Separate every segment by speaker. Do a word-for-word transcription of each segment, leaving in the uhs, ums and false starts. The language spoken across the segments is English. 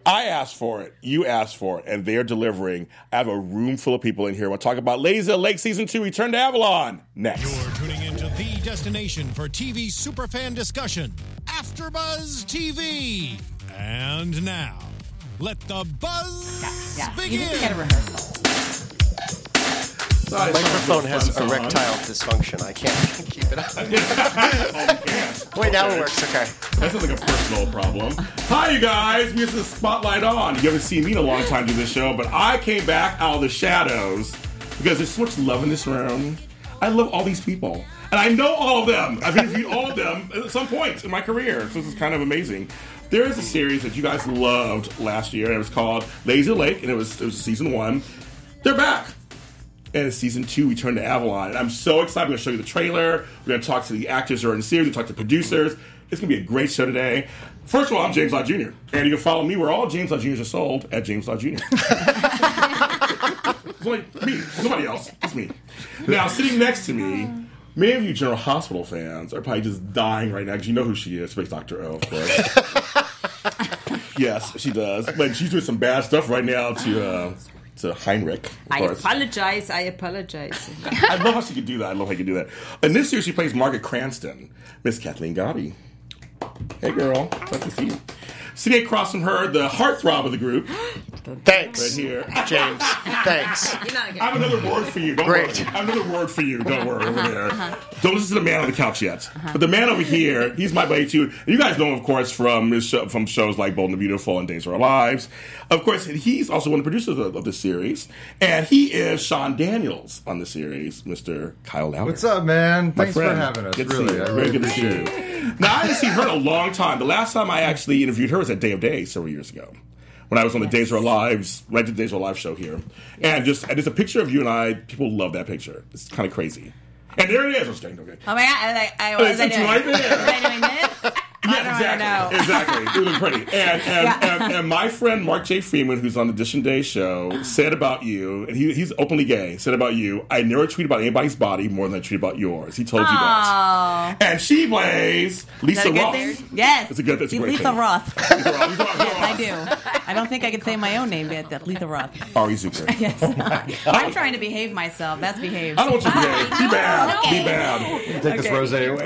Speaker 1: I asked for it. You asked for it. And they're delivering. I have a room full of people in here. We'll talk about Ladies of the Lake Season two, Return to Avalon, next.
Speaker 2: You're tuning into the destination for T V superfan discussion, AfterBuzz T V. And now, let the buzz
Speaker 3: yeah, yeah.
Speaker 2: begin.
Speaker 3: You need to get a rehearsal.
Speaker 4: The microphone has erectile dysfunction. I can't keep it up.
Speaker 1: Oh, you can't.
Speaker 4: Wait, now
Speaker 1: Okay.
Speaker 4: it works. Okay.
Speaker 1: That sounds like a personal problem. Hi, you guys. We have the spotlight on. You haven't seen me in a long time do this show, but I came back out of the shadows because there's so much love in this room. I love all these people. And I know all of them. I've interviewed all of them at some point in my career. So this is kind of amazing. There is a series that you guys loved last year, and it was called Ladies of the Lake, and it was, it was season one. They're back. And it's season two, Return to Avalon. And I'm so excited. We're going to show you the trailer. We're going to talk to the actors who are in the series. We're going to talk to producers. It's going to be a great show today. First of all, I'm James Lott Junior And you can follow me where all James Lott Juniors are sold at James Lott Junior It's only me. Nobody else. It's me. Now, sitting next to me, many of you General Hospital fans are probably just dying right now because you know who she is. She plays Doctor O, of course. Yes, she does. But she's doing some bad stuff right now to... Uh, to Heinrich.
Speaker 3: I apologize. I apologize.
Speaker 1: I love how she could do that. I love how she could do that. In this series, she plays Margaret Cranston, Miss Kathleen Gotti. Hey, girl. Glad to see you. Sitting across from her, the heartthrob of the group.
Speaker 4: Thanks.
Speaker 1: Right here.
Speaker 4: James. Thanks.
Speaker 3: You're not good.
Speaker 1: I have another word for you. Don't
Speaker 4: Great.
Speaker 1: worry. I have another word for you. Don't worry. Over there.
Speaker 3: Uh-huh.
Speaker 1: Don't listen to the man on the couch yet. Uh-huh. But the man over here, he's my buddy too. And you guys know him, of course, from his show, from shows like Bold and the Beautiful and Days of Our Lives. Of course, he's also one of the producers of, of the series. And he is Sean Daniels on the series, Mister Kyle Lowder.
Speaker 5: What's up, man?
Speaker 1: My
Speaker 5: Thanks
Speaker 1: friend.
Speaker 5: for having us.
Speaker 1: Good to
Speaker 5: really,
Speaker 1: see you.
Speaker 5: I
Speaker 1: Very
Speaker 5: really
Speaker 1: good to see
Speaker 5: appreciate
Speaker 1: you.
Speaker 5: it.
Speaker 1: Now, I haven't seen her in a long time. The last time I actually interviewed her was at Day of Days several years ago, when I was on the
Speaker 3: Yes.
Speaker 1: Days of Our Lives, right to the Days of Our Lives show here. And just and there's a picture of you and I. People love that picture. It's kind of crazy. And there it is. I'm staying, okay.
Speaker 3: Oh my god! I, like, I, what was I
Speaker 1: It's
Speaker 3: doing?
Speaker 1: right there.
Speaker 3: Was I doing this?
Speaker 1: Yeah,
Speaker 3: I don't
Speaker 1: exactly.
Speaker 3: know.
Speaker 1: Exactly. It was pretty. And and,
Speaker 3: Yeah.
Speaker 1: and and my friend Mark J. Freeman, who's on the Dish and Day show, said about you, and he, he's openly gay, said about you, I never tweet about anybody's body more than I tweet about yours. He told you that.
Speaker 3: Oh.
Speaker 1: And she plays Lisa
Speaker 3: Is that a good
Speaker 1: Roth.
Speaker 3: thing? Yes.
Speaker 1: It's a good, it's a great
Speaker 6: Letha
Speaker 1: thing.
Speaker 6: Roth.
Speaker 1: Lisa Roth. Lisa Roth.
Speaker 6: Yes, I do. I don't think I could say my own name yet. That Letha Roth.
Speaker 1: Ari Zucker.
Speaker 6: Yes. I'm trying to behave myself. That's behaved.
Speaker 1: I don't want you to be gay. Be bad.
Speaker 3: Okay.
Speaker 1: Be bad.
Speaker 5: Take this rose away.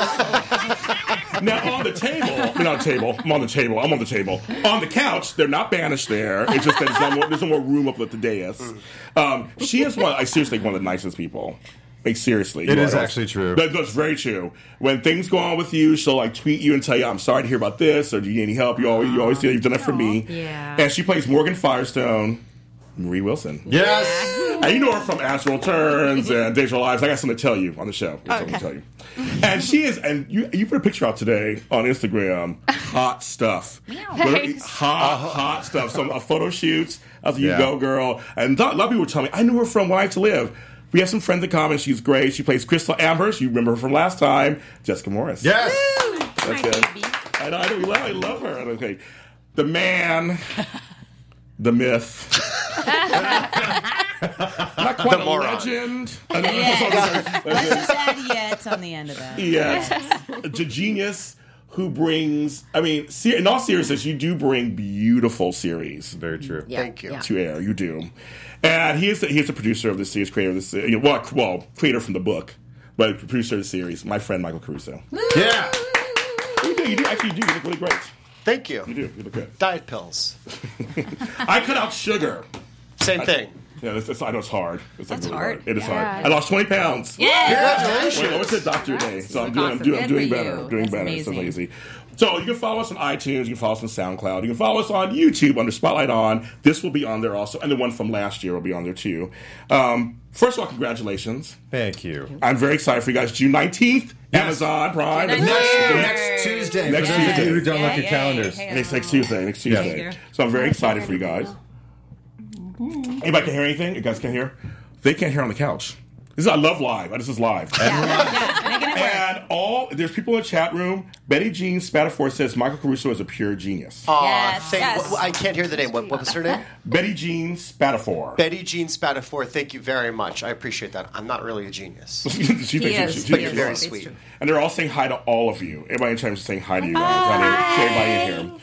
Speaker 1: Now, on the table, I mean, on the table, I'm on the table, I'm on the table. On the couch, they're not banished there. It's just that there's no more, there's no more room up at the dais. Um, she is one, I seriously, one of the nicest people. Like, seriously.
Speaker 5: It
Speaker 1: You
Speaker 5: is
Speaker 1: know,
Speaker 5: actually true.
Speaker 1: That, that's very true. When things go on with you, she'll, like, tweet you and tell you, I'm sorry to hear about this, or do you need any help? You always, you always say you've done it for me.
Speaker 3: Yeah.
Speaker 1: And she plays Morgan Firestone, Marie Wilson.
Speaker 5: Yes.
Speaker 1: And you know her from Astral Turns and Days of Our Lives. I got something to tell you on the show. I got something to tell you. And she is, and you you put a picture out today on Instagram. Hot stuff.
Speaker 3: Thanks.
Speaker 1: Hot, hot stuff. Some a photo shoots. I was like, you
Speaker 5: Yeah.
Speaker 1: go, girl. And a lot of people were telling me, I knew her from When I Had to Live. We have some friends in common. She's great. She plays Crystal Amherst. You remember her from last time. Jessica Morris.
Speaker 5: Yes.
Speaker 1: That's
Speaker 3: My
Speaker 1: good.
Speaker 3: baby.
Speaker 1: I know, I know. We love, I love her. Okay. The man, the myth. Not quite
Speaker 4: The
Speaker 1: a
Speaker 4: moron.
Speaker 1: legend.
Speaker 6: Yes. Let's just add yet on the end of that.
Speaker 1: Yes. A genius who brings, I mean, ser- in all seriousness, you do bring beautiful series
Speaker 5: Very true.
Speaker 3: Yeah.
Speaker 4: Thank you.
Speaker 3: Yeah.
Speaker 1: to air. You do. And he is the, he is the producer of the series, creator of the series. Well, well, creator from the book, but producer of the series, my friend Michael Caruso.
Speaker 5: Yeah.
Speaker 1: You do, you do. Actually, you do. You look really great.
Speaker 4: Thank you.
Speaker 1: You do. You look good.
Speaker 4: Diet pills.
Speaker 1: I cut out sugar.
Speaker 4: Same thing.
Speaker 1: Yeah, that's, that's, I know it's hard. It's like
Speaker 3: That's
Speaker 1: really
Speaker 3: hard.
Speaker 1: It is
Speaker 3: Yeah.
Speaker 1: hard. I lost twenty pounds.
Speaker 3: Yeah.
Speaker 4: Congratulations.
Speaker 1: Wait, what's the doctor today? So I'm doing, I'm
Speaker 3: Awesome.
Speaker 1: doing, I'm
Speaker 3: Good
Speaker 1: doing
Speaker 3: for
Speaker 1: better.
Speaker 3: you.
Speaker 1: Doing
Speaker 3: That's
Speaker 1: better. It's
Speaker 3: amazing.
Speaker 1: not easy. So you can follow us on iTunes. You can follow us on SoundCloud. You can follow us on YouTube under Spotlight On. This will be on there also, and the one from last year will be on there too. Um, first of all, congratulations.
Speaker 5: Thank you.
Speaker 1: I'm very excited for you guys. June nineteenth,
Speaker 5: Yes.
Speaker 1: Amazon Prime.
Speaker 3: Next-
Speaker 5: Next,
Speaker 3: Yay.
Speaker 5: next Tuesday.
Speaker 1: Next
Speaker 5: For those of
Speaker 1: Tuesday.
Speaker 5: you who don't
Speaker 3: Yeah,
Speaker 5: look at
Speaker 3: yeah,
Speaker 5: calendars.
Speaker 3: yeah.
Speaker 1: Next, next Tuesday. Next Tuesday.
Speaker 3: Yes.
Speaker 1: So I'm very excited for you guys. Anybody can hear anything? You guys can hear? They can't hear on the couch. This is I love live. This is live.
Speaker 3: Yeah. Making it work.
Speaker 1: And all there's people in the chat room. Betty Jean Spatafor says Michael Caruso is a pure genius.
Speaker 4: Aw,
Speaker 3: Yes,
Speaker 4: thank,
Speaker 3: yes.
Speaker 4: what- I can't hear the name. What, what was her name?
Speaker 1: Betty Jean Spatafor.
Speaker 4: Betty Jean Spatafor. Thank you very much. I appreciate that. I'm not really a genius.
Speaker 1: she thinks
Speaker 3: He
Speaker 1: she-
Speaker 3: is.
Speaker 1: she- she
Speaker 4: But
Speaker 1: thinks
Speaker 4: you're
Speaker 1: she
Speaker 4: very
Speaker 1: is.
Speaker 4: sweet.
Speaker 1: And they're all saying hi to all of you. Everybody in terms of saying hi to you guys. Hi to everybody in here.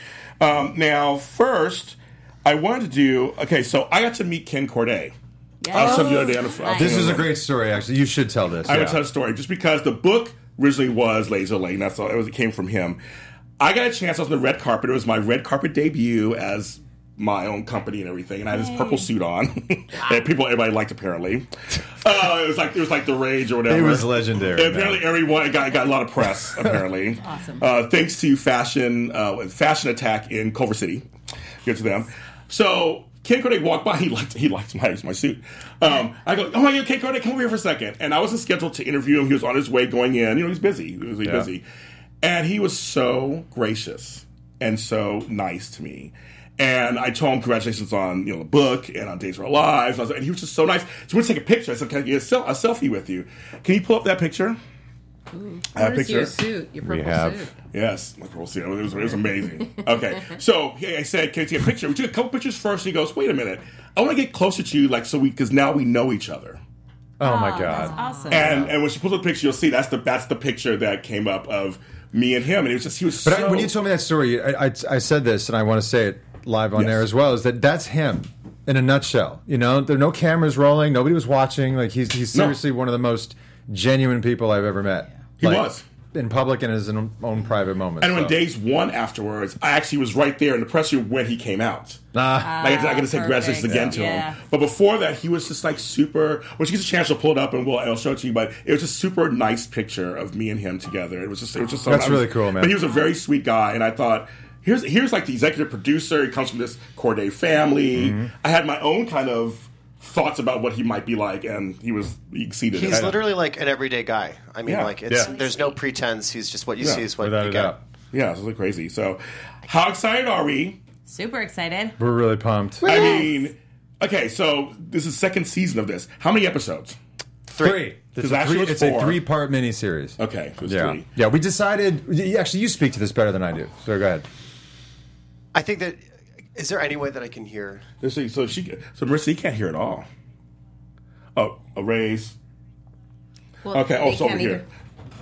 Speaker 1: Um, now, first, I wanted to do. Okay, so I got to meet Ken Corday.
Speaker 6: Yes.
Speaker 1: I was telling you the other day on the phone.
Speaker 5: This is a great story, actually. You should tell this.
Speaker 1: I
Speaker 5: yeah.
Speaker 1: would tell the story just because the book originally was Laser Lane. That's all. It, was, it came from him. I got a chance. I was on the red carpet. It was my red carpet debut as my own company and everything. And I had this purple suit on that people, everybody liked apparently. Uh, it was like it was like the rage or whatever.
Speaker 5: It was legendary.
Speaker 1: And apparently,
Speaker 5: man.
Speaker 1: everyone it got, it got a lot of press. Apparently,
Speaker 6: Awesome.
Speaker 1: Uh, thanks to Fashion uh, Fashion Attack in Culver City. Good to them. So. Ken Corday walked by. He liked he liked my my suit. Um, I go, oh my God, Ken Corday, come over here for a second. And I wasn't scheduled to interview him. He was on his way going in. You know, he's busy. He was really
Speaker 5: Yeah.
Speaker 1: busy, and he was so gracious and so nice to me. And I told him congratulations on you know the book and on Days of Our Lives. And, I was, and he was just so nice. So we're gonna take a picture. I said, can I get a, sel- a selfie with you? Can you pull up that picture?
Speaker 3: Ooh,
Speaker 1: I have a
Speaker 3: where's your
Speaker 1: picture.
Speaker 3: suit? Your purple
Speaker 5: We have.
Speaker 3: suit.
Speaker 1: Yes, my purple suit. It was, it was amazing. Okay, so yeah, I said, "Can I take a picture?" We took a couple pictures first. And he goes, "Wait a minute, I want to get closer to you, like so we, because now we know each other."
Speaker 5: Oh, my
Speaker 6: Oh,
Speaker 5: God.
Speaker 6: That's awesome.
Speaker 1: And and when she pulls up the picture, you'll see that's the that's the picture that came up of me and him, and it was just he was.
Speaker 5: But
Speaker 1: so,
Speaker 5: I, when you told me that story, I, I, I said this, and I want to say it live on
Speaker 1: Yes.
Speaker 5: there as well, is that that's him in a nutshell. You know, there are no cameras rolling. Nobody was watching. Like, he's, he's
Speaker 1: No.
Speaker 5: seriously one of the most genuine people I've ever met.
Speaker 1: He
Speaker 5: Like,
Speaker 1: was.
Speaker 5: In public and in his own, own private moments.
Speaker 1: and when
Speaker 5: so.
Speaker 1: Days one afterwards, I actually was right there in the press room when he came out.
Speaker 5: Ah.
Speaker 1: Like, I got to say
Speaker 6: perfect.
Speaker 1: congratulations again to
Speaker 6: Yeah.
Speaker 1: him. But before that, he was just like super. When she gets a chance, she'll pull it up and we'll I'll show it to you. But it was just super nice picture of me and him together. It was just it was just so
Speaker 5: That's
Speaker 1: I was-
Speaker 5: really cool, man.
Speaker 1: But he was a very sweet guy, and I thought. Here's here's like the executive producer. He comes from this Corday family.
Speaker 5: Mm-hmm.
Speaker 1: I had my own kind of thoughts about what he might be like, and he was he exceeded
Speaker 4: He's
Speaker 1: it.
Speaker 4: literally like an everyday guy. I mean,
Speaker 1: Yeah.
Speaker 4: like it's
Speaker 5: Yeah.
Speaker 4: there's no pretense. He's just what you
Speaker 1: Yeah,
Speaker 4: see is what
Speaker 5: Without
Speaker 4: you
Speaker 5: a
Speaker 4: get.
Speaker 5: doubt.
Speaker 1: Yeah, it's really crazy. So, how excited are we?
Speaker 6: Super excited.
Speaker 5: We're really pumped.
Speaker 1: I mean, okay, so this is second season of this. How many episodes?
Speaker 5: Three. It's, a,
Speaker 1: last
Speaker 5: three,
Speaker 1: year was
Speaker 5: it's a
Speaker 1: four.
Speaker 5: three-part miniseries.
Speaker 1: Okay, so it's
Speaker 5: Yeah.
Speaker 1: three.
Speaker 5: Yeah, we decided... y- Actually, you speak to this better than I do, so go ahead.
Speaker 4: I think that is there any way that I can hear?
Speaker 1: Let's see, so she, so Marissa, you can't hear it all. Oh, a raise.
Speaker 6: Well,
Speaker 1: Okay, oh,
Speaker 6: they
Speaker 1: it's over
Speaker 6: can't
Speaker 1: here.
Speaker 6: either-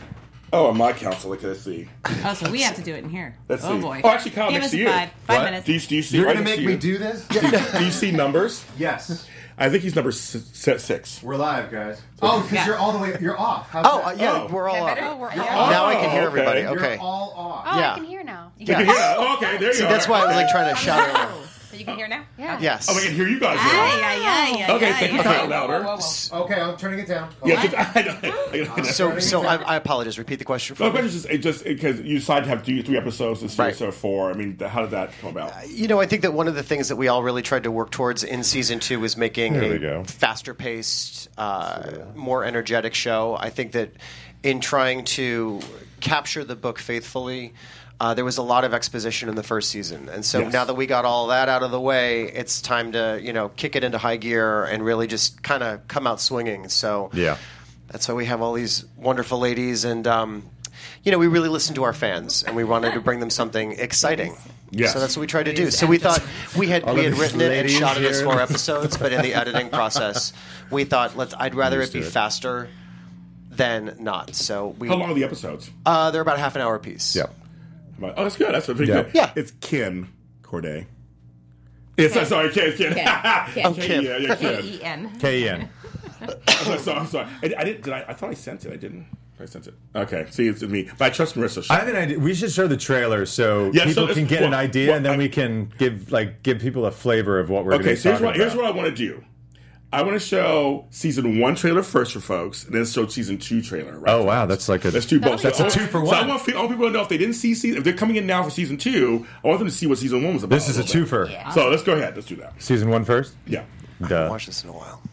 Speaker 1: Oh, on my council. Look, let's see.
Speaker 6: Oh, so we have to do it in here.
Speaker 1: Let's
Speaker 6: oh
Speaker 1: see.
Speaker 6: boy.
Speaker 1: Oh, actually, Kyle,
Speaker 6: Give
Speaker 1: next
Speaker 6: us
Speaker 1: to
Speaker 6: a
Speaker 1: you.
Speaker 6: five. Five
Speaker 5: What?
Speaker 6: minutes.
Speaker 1: Do you, do you see?
Speaker 5: You're
Speaker 1: right
Speaker 5: going to
Speaker 1: next
Speaker 5: make
Speaker 1: to
Speaker 5: me
Speaker 1: you?
Speaker 5: do this?
Speaker 1: Do, do you see numbers?
Speaker 5: Yes.
Speaker 1: I think he's number s- s- six.
Speaker 5: We're live, guys. Oh, because
Speaker 6: Yeah.
Speaker 5: you're all the way... You're off. How's
Speaker 4: Oh,
Speaker 5: that?
Speaker 4: uh, yeah,
Speaker 1: Oh.
Speaker 4: we're all up.
Speaker 3: Oh, we're all
Speaker 4: Now I can hear
Speaker 1: Oh,
Speaker 4: everybody.
Speaker 1: okay.
Speaker 4: Okay.
Speaker 5: You're all off.
Speaker 7: Oh,
Speaker 4: Yeah.
Speaker 7: I can hear now.
Speaker 1: You can hear that? Oh, okay, there you
Speaker 4: See,
Speaker 1: are.
Speaker 4: that's why I was like trying to shout it out.
Speaker 3: But you can hear now?
Speaker 7: Yeah.
Speaker 4: Yes.
Speaker 1: Oh, I can hear you guys.
Speaker 6: Ay,
Speaker 1: now.
Speaker 6: ay, ay, ay,
Speaker 1: Okay,
Speaker 6: ay,
Speaker 1: thank you,
Speaker 6: ay.
Speaker 1: Kyle, louder.
Speaker 5: Okay, I'm turning it down.
Speaker 1: Yeah, just- I know. I know.
Speaker 4: So, so I, I apologize. Repeat the question for
Speaker 1: No,
Speaker 4: me.
Speaker 1: but it's just, it just because you decided to have three, three episodes this year,
Speaker 4: Right.
Speaker 1: so four. I mean, th- how did that come about?
Speaker 4: You know, I think that one of the things that we all really tried to work towards in season two was making
Speaker 5: There we
Speaker 4: a
Speaker 5: go.
Speaker 4: faster paced, uh, more energetic show. I think that in trying to capture the book faithfully, uh, there was a lot of exposition in the first season. And so
Speaker 1: Yes.
Speaker 4: now that we got all that out of the way, it's time to, you know, kick it into high gear and really just kind of come out swinging. So
Speaker 5: Yeah.
Speaker 4: that's why we have all these wonderful ladies. And, um, you know, we really listened to our fans, and we wanted to bring them something exciting.
Speaker 1: Yes.
Speaker 4: So that's what we tried to do. So we thought we had
Speaker 5: All
Speaker 4: we
Speaker 5: of
Speaker 4: had
Speaker 5: these
Speaker 4: written it and
Speaker 5: ladies
Speaker 4: shot it as
Speaker 5: here.
Speaker 4: four episodes, but in the editing process, we thought let's. I'd rather it be
Speaker 5: Understood.
Speaker 4: faster than not. So we
Speaker 1: How long are the episodes?
Speaker 4: uh, they're about half an hour apiece.
Speaker 5: Yeah.
Speaker 1: Oh, that's good. That's pretty
Speaker 5: Yeah.
Speaker 1: good.
Speaker 4: Yeah.
Speaker 1: It's Ken Corday. It's uh, sorry, Ken. Ken.
Speaker 3: Ken.
Speaker 4: I'm
Speaker 1: Ken,
Speaker 4: Kim.
Speaker 1: Yeah, yeah,
Speaker 3: K
Speaker 1: Ken.
Speaker 3: E N.
Speaker 5: K E N.
Speaker 1: I'm sorry, sorry. I'm sorry. I, I didn't. Did I? I thought I sent it. I didn't. I sent it. Okay. See, it's me. But I trust Marissa.
Speaker 5: I have an idea. We should show the trailer so
Speaker 1: Yeah, so
Speaker 5: people
Speaker 1: it's-
Speaker 5: can get an
Speaker 1: well,
Speaker 5: idea,
Speaker 1: well,
Speaker 5: and then
Speaker 1: I-
Speaker 5: we can give like give people a flavor of what we're
Speaker 1: Okay.
Speaker 5: going
Speaker 1: So
Speaker 5: to
Speaker 1: here's
Speaker 5: talk
Speaker 1: what, here's
Speaker 5: about.
Speaker 1: what I want to do. I want to show season one trailer first for folks, and then show season two trailer. Right
Speaker 5: Oh wow, that's like a
Speaker 1: Let's do both.
Speaker 5: That's a
Speaker 1: So-
Speaker 5: two for
Speaker 1: So I
Speaker 5: one.
Speaker 1: want, I want people to know if they didn't see season, if they're coming in now for season two, I want them to see what season one was about.
Speaker 5: This is a
Speaker 1: little bit.
Speaker 5: twofer.
Speaker 1: So let's go ahead. Let's do that.
Speaker 5: Season one first.
Speaker 1: Yeah.
Speaker 5: Duh.
Speaker 4: Watch this in a while.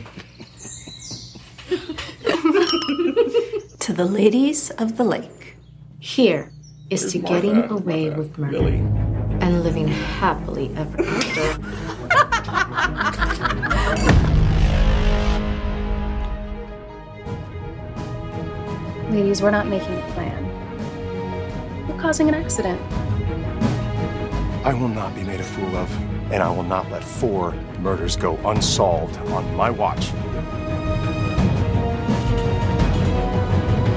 Speaker 8: To the ladies of the lake, here is to
Speaker 1: Martha.
Speaker 8: getting away
Speaker 1: Martha.
Speaker 8: with murder
Speaker 1: Lily.
Speaker 8: and living happily ever after.
Speaker 7: Ladies, we're not making a plan. We're causing an accident.
Speaker 9: I will not be made a fool of, and I will not let four murders go unsolved on my watch.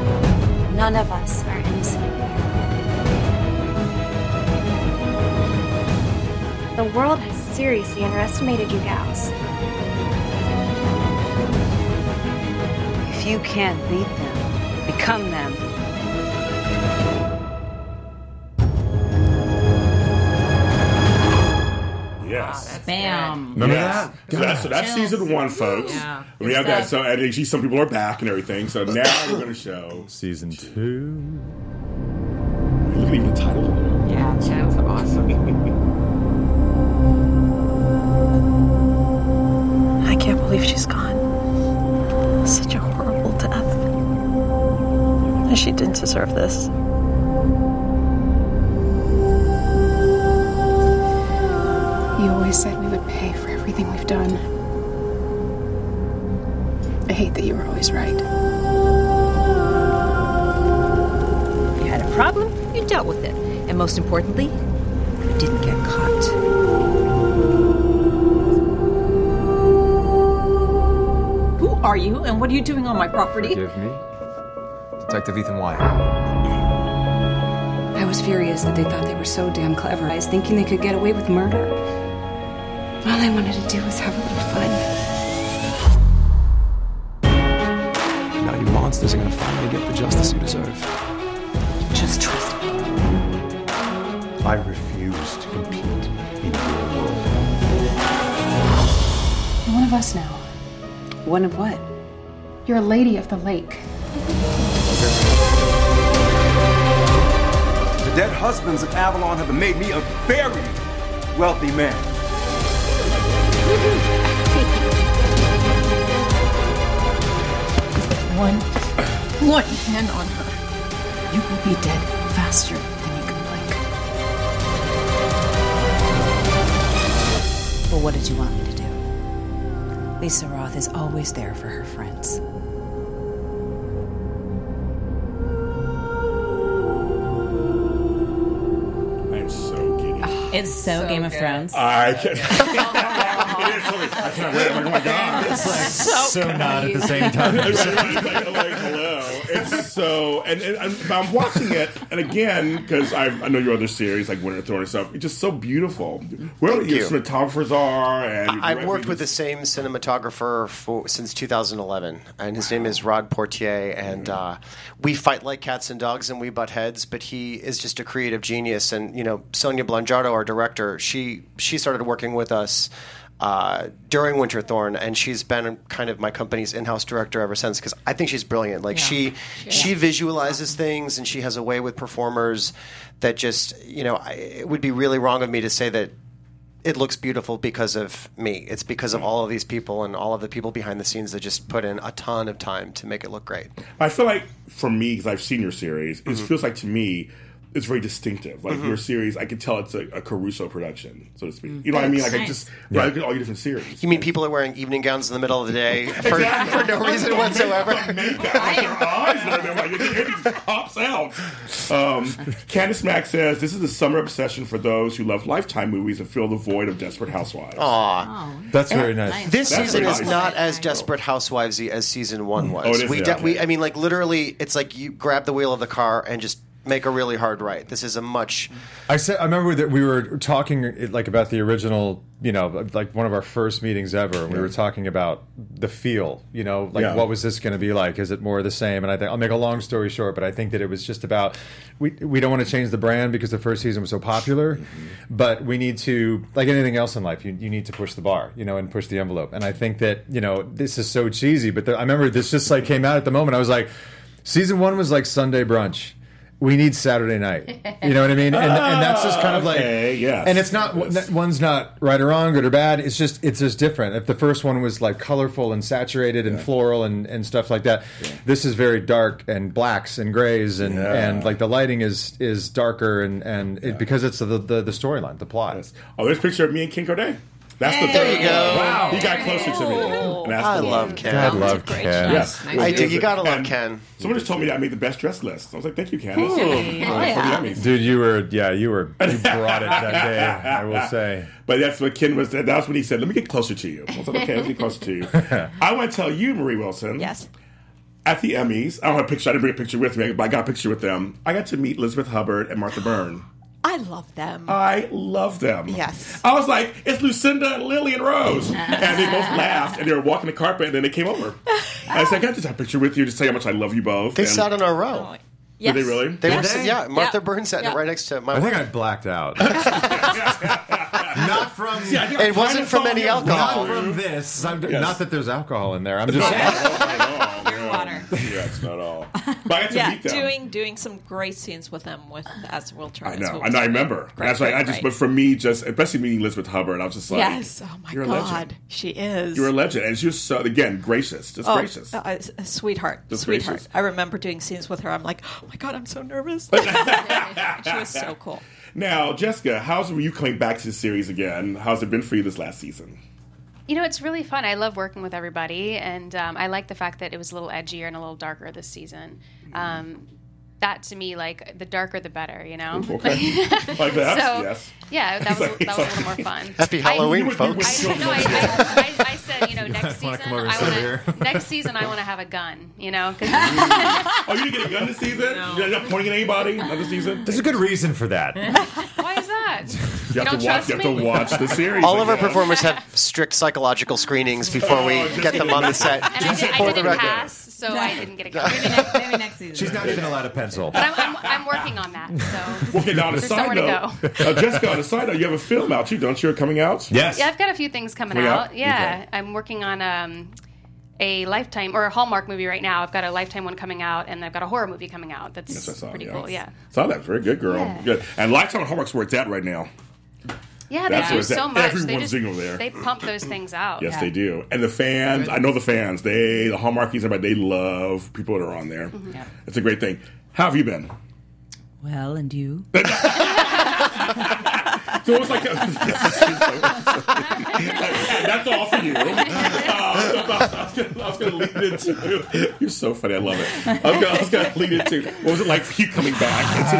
Speaker 8: None of us are innocent.
Speaker 7: The world has seriously underestimated you gals.
Speaker 6: If you can't beat them, become them.
Speaker 1: Yes.
Speaker 3: Bam.
Speaker 5: Remember
Speaker 1: Yes.
Speaker 5: that?
Speaker 1: So that's, so that's
Speaker 3: Chills.
Speaker 1: season one, folks.
Speaker 3: Yeah.
Speaker 1: We
Speaker 3: Good
Speaker 1: have that.
Speaker 3: stuff.
Speaker 1: So and actually, some people are back and everything. So now we're going to show.
Speaker 5: Season two.
Speaker 1: Look at even the title of it.
Speaker 3: Yeah, Chills are awesome.
Speaker 8: I can't believe she's gone. Such a horrible death. She didn't deserve this.
Speaker 10: You always said we would pay for everything we've done. I hate that you were always right.
Speaker 6: You had a problem, you dealt with it. And most importantly, you didn't get caught.
Speaker 11: Who are you, and what are you doing on my property?
Speaker 12: Forgive me? Detective Ethan Wyatt.
Speaker 10: I was furious that they thought they were so damn clever. I was thinking they could get away with murder. All I wanted to do was have a little fun.
Speaker 12: Now you monsters are gonna finally get the justice you deserve.
Speaker 11: Just trust me.
Speaker 9: I refuse to compete in your world.
Speaker 10: You're one of us now.
Speaker 6: One of what?
Speaker 10: You're a lady of the lake.
Speaker 13: The dead husbands of Avalon have made me a very wealthy man.
Speaker 10: One, one hand on her. You will be dead faster than you can blink.
Speaker 6: Well, what did you want me to do? Lisa Roth is always there for her friends.
Speaker 1: I'm so giddy.
Speaker 3: It's so,
Speaker 6: So
Speaker 3: Game of
Speaker 6: good.
Speaker 3: Thrones.
Speaker 1: I can't. It is totally- I can't wait. I'm like, oh my god.
Speaker 5: It's like so, not at the same time.
Speaker 1: It's like, like, hello. It's so, and, and, and but I'm watching it, and again, because I I know your other series like Winter Thorn and stuff. It's just so beautiful. Where
Speaker 4: Thank
Speaker 1: your
Speaker 4: you.
Speaker 1: cinematographers are, and
Speaker 4: I've worked with the same cinematographer for since two thousand eleven, and his name is Rod Portier. And uh, we fight like cats and dogs, and we butt heads. But he is just a creative genius. And you know, Sonia Blangiardo, our director, she she started working with us uh, during Winter Thorn, and she's been kind of my company's in-house director ever since. Because I think she's brilliant. Like
Speaker 3: Yeah.
Speaker 4: she she visualizes things, and she has a way with performers that just you know I, it would be really wrong of me to say that it looks beautiful because of me. It's because of all of these people and all of the people behind the scenes that just put in a ton of time to make it look great.
Speaker 1: I feel like for me, because I've seen your series, it
Speaker 4: Mm-hmm.
Speaker 1: feels like to me it's very distinctive. Like
Speaker 4: Mhm.
Speaker 1: your series, I can tell it's a, a Caruso production, so to speak. You know what I mean? Like I just
Speaker 4: Yeah.
Speaker 1: yeah. look at all your different series.
Speaker 4: You mean people are wearing evening gowns in the middle of the day for, for no reason whatsoever?
Speaker 1: Makeup, like their eyes and everything, like it just pops out. Um, Candice Mack says this is a summer obsession for those who love Lifetime movies and fill the void of Desperate Housewives.
Speaker 4: Aw.
Speaker 5: That's very nice.
Speaker 4: This
Speaker 1: That's
Speaker 4: season
Speaker 1: very
Speaker 4: is
Speaker 1: nice.
Speaker 4: not as Desperate Housewivesy as season one was.
Speaker 1: Oh, it is,
Speaker 4: we,
Speaker 1: yeah.
Speaker 4: de- we, I mean, like literally, it's like you grab the wheel of the car and just make a really hard right. This is a much.
Speaker 5: I said I remember that we were talking like about the original, you know, like one of our first meetings ever. And we were talking about the feel, you know, like
Speaker 1: Yeah.
Speaker 5: what was this going to be like? Is it more of the same? And I think I'll make a long story short, but I think that it was just about we we don't want to change the brand because the first season was so popular, but we need to, like anything else in life, you you need to push the bar, you know, and push the envelope. And I think that you know this is so cheesy, but the, I remember this just like came out at the moment. I was like, season one was like Sunday brunch. We need Saturday night. You know what I mean? And, and that's just kind of like,
Speaker 1: Okay, yes.
Speaker 5: and it's not one's not right or wrong, good or bad. It's just it's just different. If the first one was like colorful and saturated and floral and, and stuff like that, this is very dark and blacks and grays and,
Speaker 1: Yeah.
Speaker 5: and like the lighting is is darker and and it, because it's the the, the storyline, the plot.
Speaker 1: Oh, there's a picture of me and Ken Corday. That's the
Speaker 4: There
Speaker 1: thing.
Speaker 4: you go.
Speaker 1: Wow. He got closer to me. And that's
Speaker 4: I
Speaker 1: the
Speaker 4: love
Speaker 1: one.
Speaker 4: Ken.
Speaker 5: I love Ken.
Speaker 1: Yes.
Speaker 4: I do. You gotta love
Speaker 1: And
Speaker 4: Ken.
Speaker 1: Someone just told me that I made the best dress list. I was like, thank you, Ken.
Speaker 4: Ooh.
Speaker 1: For the
Speaker 3: yeah.
Speaker 1: Emmys.
Speaker 5: Dude, you were yeah, you were you brought it that day. I will say.
Speaker 1: But that's what Ken was. That's when he said, "Let me get closer to you." I was like, "Okay, let's get closer to you." I want to tell you, Marie Wilson.
Speaker 11: Yes.
Speaker 1: At the Emmys, I don't have a picture. I didn't bring a picture with me, but I got a picture with them. I got to meet Elizabeth Hubbard and Martha Byrne.
Speaker 14: I love them.
Speaker 1: I love them.
Speaker 14: Yes.
Speaker 1: I was like, it's Lucinda and Lily and Rose. And they both laughed, and they were walking the carpet, and then they came over. And I said, can I just have a picture with you, just tell you how much I love you both.
Speaker 4: They
Speaker 1: and
Speaker 4: sat in a row.
Speaker 14: Yes.
Speaker 1: Did they really?
Speaker 4: They were,
Speaker 5: they?
Speaker 4: yeah. Martha
Speaker 14: Yeah.
Speaker 4: Burns sat
Speaker 14: Yeah.
Speaker 4: right next to my
Speaker 5: I think
Speaker 4: wife.
Speaker 5: I blacked out. Not from.
Speaker 1: See, I think I
Speaker 4: It wasn't
Speaker 1: kinda
Speaker 4: from
Speaker 1: saw
Speaker 4: any
Speaker 1: you.
Speaker 4: alcohol.
Speaker 5: Not from this. I'm,
Speaker 1: Yes.
Speaker 5: Not that there's alcohol in there. I'm just saying.
Speaker 1: I know.
Speaker 14: Pure water.
Speaker 1: Yes, not all. But I got to
Speaker 14: Yeah,
Speaker 1: meet them.
Speaker 14: doing doing some great scenes with them with as Will Travis.
Speaker 1: I know.
Speaker 14: who
Speaker 1: I
Speaker 14: was
Speaker 1: know. I remember.
Speaker 14: Great,
Speaker 1: That's right.
Speaker 14: great,
Speaker 1: I just,
Speaker 14: great.
Speaker 1: but for me, just especially meeting Elizabeth Hubbard, I was just like,
Speaker 14: Yes. Oh my
Speaker 1: you're a
Speaker 14: God,
Speaker 1: legend.
Speaker 14: she is.
Speaker 1: You're a legend, and she was so again gracious, just
Speaker 14: Oh,
Speaker 1: gracious.
Speaker 14: uh, a sweetheart,
Speaker 1: Just
Speaker 14: sweetheart.
Speaker 1: gracious.
Speaker 14: I remember doing scenes with her. I'm like, oh my God, I'm so nervous. She was so cool.
Speaker 1: Now, Jessica, how's it you coming back to the series again? How's it been for you this last season?
Speaker 7: You know, it's really fun. I love working with everybody, and um, I like the fact that it was a little edgier and a little darker this season. Um, that to me, like the darker the better, you know.
Speaker 1: Okay, like that.
Speaker 7: So,
Speaker 1: yes.
Speaker 7: Yeah, that was
Speaker 1: Like-
Speaker 7: that was a little more fun.
Speaker 4: Happy Halloween,
Speaker 7: I,
Speaker 4: folks.
Speaker 7: I, no, I, I, I, I said, you know, next
Speaker 5: wanna
Speaker 7: season,
Speaker 5: come over and
Speaker 7: I
Speaker 5: sit
Speaker 7: want
Speaker 5: here?
Speaker 7: to next season I want to have a gun, you know. 'Cause
Speaker 1: Oh, you didn't get a gun this season? You're not pointing at anybody another season?
Speaker 5: There's a good reason for that.
Speaker 7: why is that?
Speaker 1: You have
Speaker 7: don't
Speaker 1: to watch.
Speaker 7: trust
Speaker 1: You have to
Speaker 7: me?
Speaker 1: watch the series.
Speaker 4: All of our
Speaker 1: I guess.
Speaker 4: performers have strict psychological screenings before we
Speaker 1: Oh, just
Speaker 4: get them on the set.
Speaker 7: And I, did, I
Speaker 4: For the
Speaker 7: didn't
Speaker 4: record.
Speaker 7: pass, so I didn't get a gun.
Speaker 3: Maybe next, maybe next season.
Speaker 5: She's not even allowed a pencil.
Speaker 7: But I'm, I'm, I'm working on that. So
Speaker 1: Okay, now on a
Speaker 7: There's
Speaker 1: side
Speaker 7: somewhere
Speaker 1: note,
Speaker 7: to
Speaker 1: uh, Jessica, on a side note, you have a film out too, don't you? Coming out?
Speaker 5: Yes.
Speaker 7: yeah, I've got a few things coming
Speaker 1: Coming
Speaker 7: out.
Speaker 1: out?
Speaker 7: Yeah,
Speaker 1: Okay.
Speaker 7: I'm working on um, a Lifetime or a Hallmark movie right now. I've got a Lifetime one coming out, and I've got a horror movie coming out. That's
Speaker 1: Yes, I saw.
Speaker 7: pretty
Speaker 1: yeah.
Speaker 7: cool. Yeah.
Speaker 1: Saw that. Very good, girl.
Speaker 7: Yeah.
Speaker 1: Good. And Lifetime and Hallmark's where it's at right now.
Speaker 7: Yeah,
Speaker 1: That's
Speaker 7: they
Speaker 1: where
Speaker 7: do
Speaker 1: it's at.
Speaker 7: so much. They
Speaker 1: Everyone's
Speaker 7: just
Speaker 1: single there.
Speaker 7: they pump those things out.
Speaker 1: Yes, they do. And the fans, I know the fans. They, the Hallmarkies, everybody, they love people that are on there.
Speaker 7: Mm-hmm.
Speaker 3: Yeah.
Speaker 1: It's a great thing. How have you been?
Speaker 3: Well, and you?
Speaker 1: So it was like, that's all for you. Uh, I was going to lead into, you're so funny, I love it. I was gonna, I was going to lead into, what was it like for you coming back into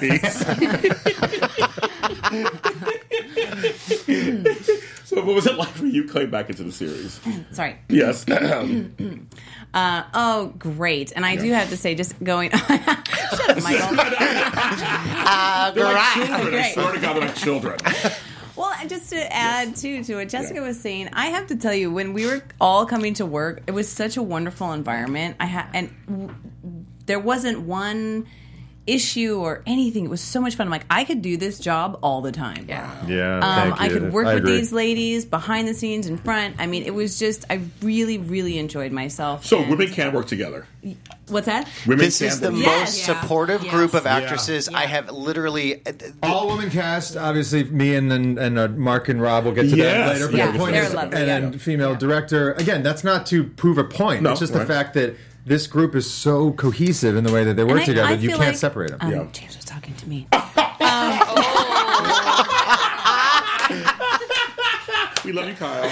Speaker 1: the series? So what was it like for you coming back into the series?
Speaker 3: Sorry.
Speaker 1: Yes.
Speaker 3: Uh, oh, great. And I do have to say, just going on. Shut up, Michael.
Speaker 4: Uh,
Speaker 1: They're like
Speaker 3: Great.
Speaker 1: children. I
Speaker 3: Great.
Speaker 1: swear to God, they're like children.
Speaker 3: Well, just to add too to what Jessica was saying, I have to tell you, when we were all coming to work, it was such a wonderful environment. I had, and w- there wasn't one issue or anything. It was so much fun. I'm like, I could do this job all the time.
Speaker 7: Yeah.
Speaker 5: Yeah.
Speaker 3: Um,
Speaker 5: thank
Speaker 3: I
Speaker 5: you.
Speaker 3: could work
Speaker 5: I
Speaker 3: with
Speaker 5: agree.
Speaker 3: these ladies behind the scenes, in front. I mean, it was just, I really, really enjoyed myself.
Speaker 1: So
Speaker 3: And-
Speaker 1: women can work together.
Speaker 3: What's that?
Speaker 1: Women
Speaker 4: This
Speaker 1: can
Speaker 4: is the
Speaker 1: work
Speaker 3: Yes.
Speaker 4: most
Speaker 3: Yeah.
Speaker 4: supportive
Speaker 3: Yes.
Speaker 4: group of
Speaker 5: Yeah.
Speaker 4: actresses I have literally.
Speaker 5: All woman cast. Obviously, me and and, and uh, Mark and Rob will get to
Speaker 1: Yes.
Speaker 5: that later. But
Speaker 3: Yeah,
Speaker 5: the point
Speaker 3: they're
Speaker 5: is,
Speaker 3: lovely,
Speaker 5: and
Speaker 3: yeah.
Speaker 5: then female director. Again, that's not to prove a point.
Speaker 1: No,
Speaker 5: it's just
Speaker 1: right.
Speaker 5: the fact that this group is so cohesive in the way that they work
Speaker 3: And I-
Speaker 5: together.
Speaker 3: I
Speaker 5: you
Speaker 3: feel
Speaker 5: can't
Speaker 3: like,
Speaker 5: separate them.
Speaker 3: Um,
Speaker 1: Yeah.
Speaker 3: James was talking to me.
Speaker 1: We love you, Kyle.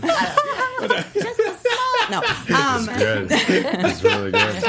Speaker 3: No. Um,
Speaker 5: Good. It's really good.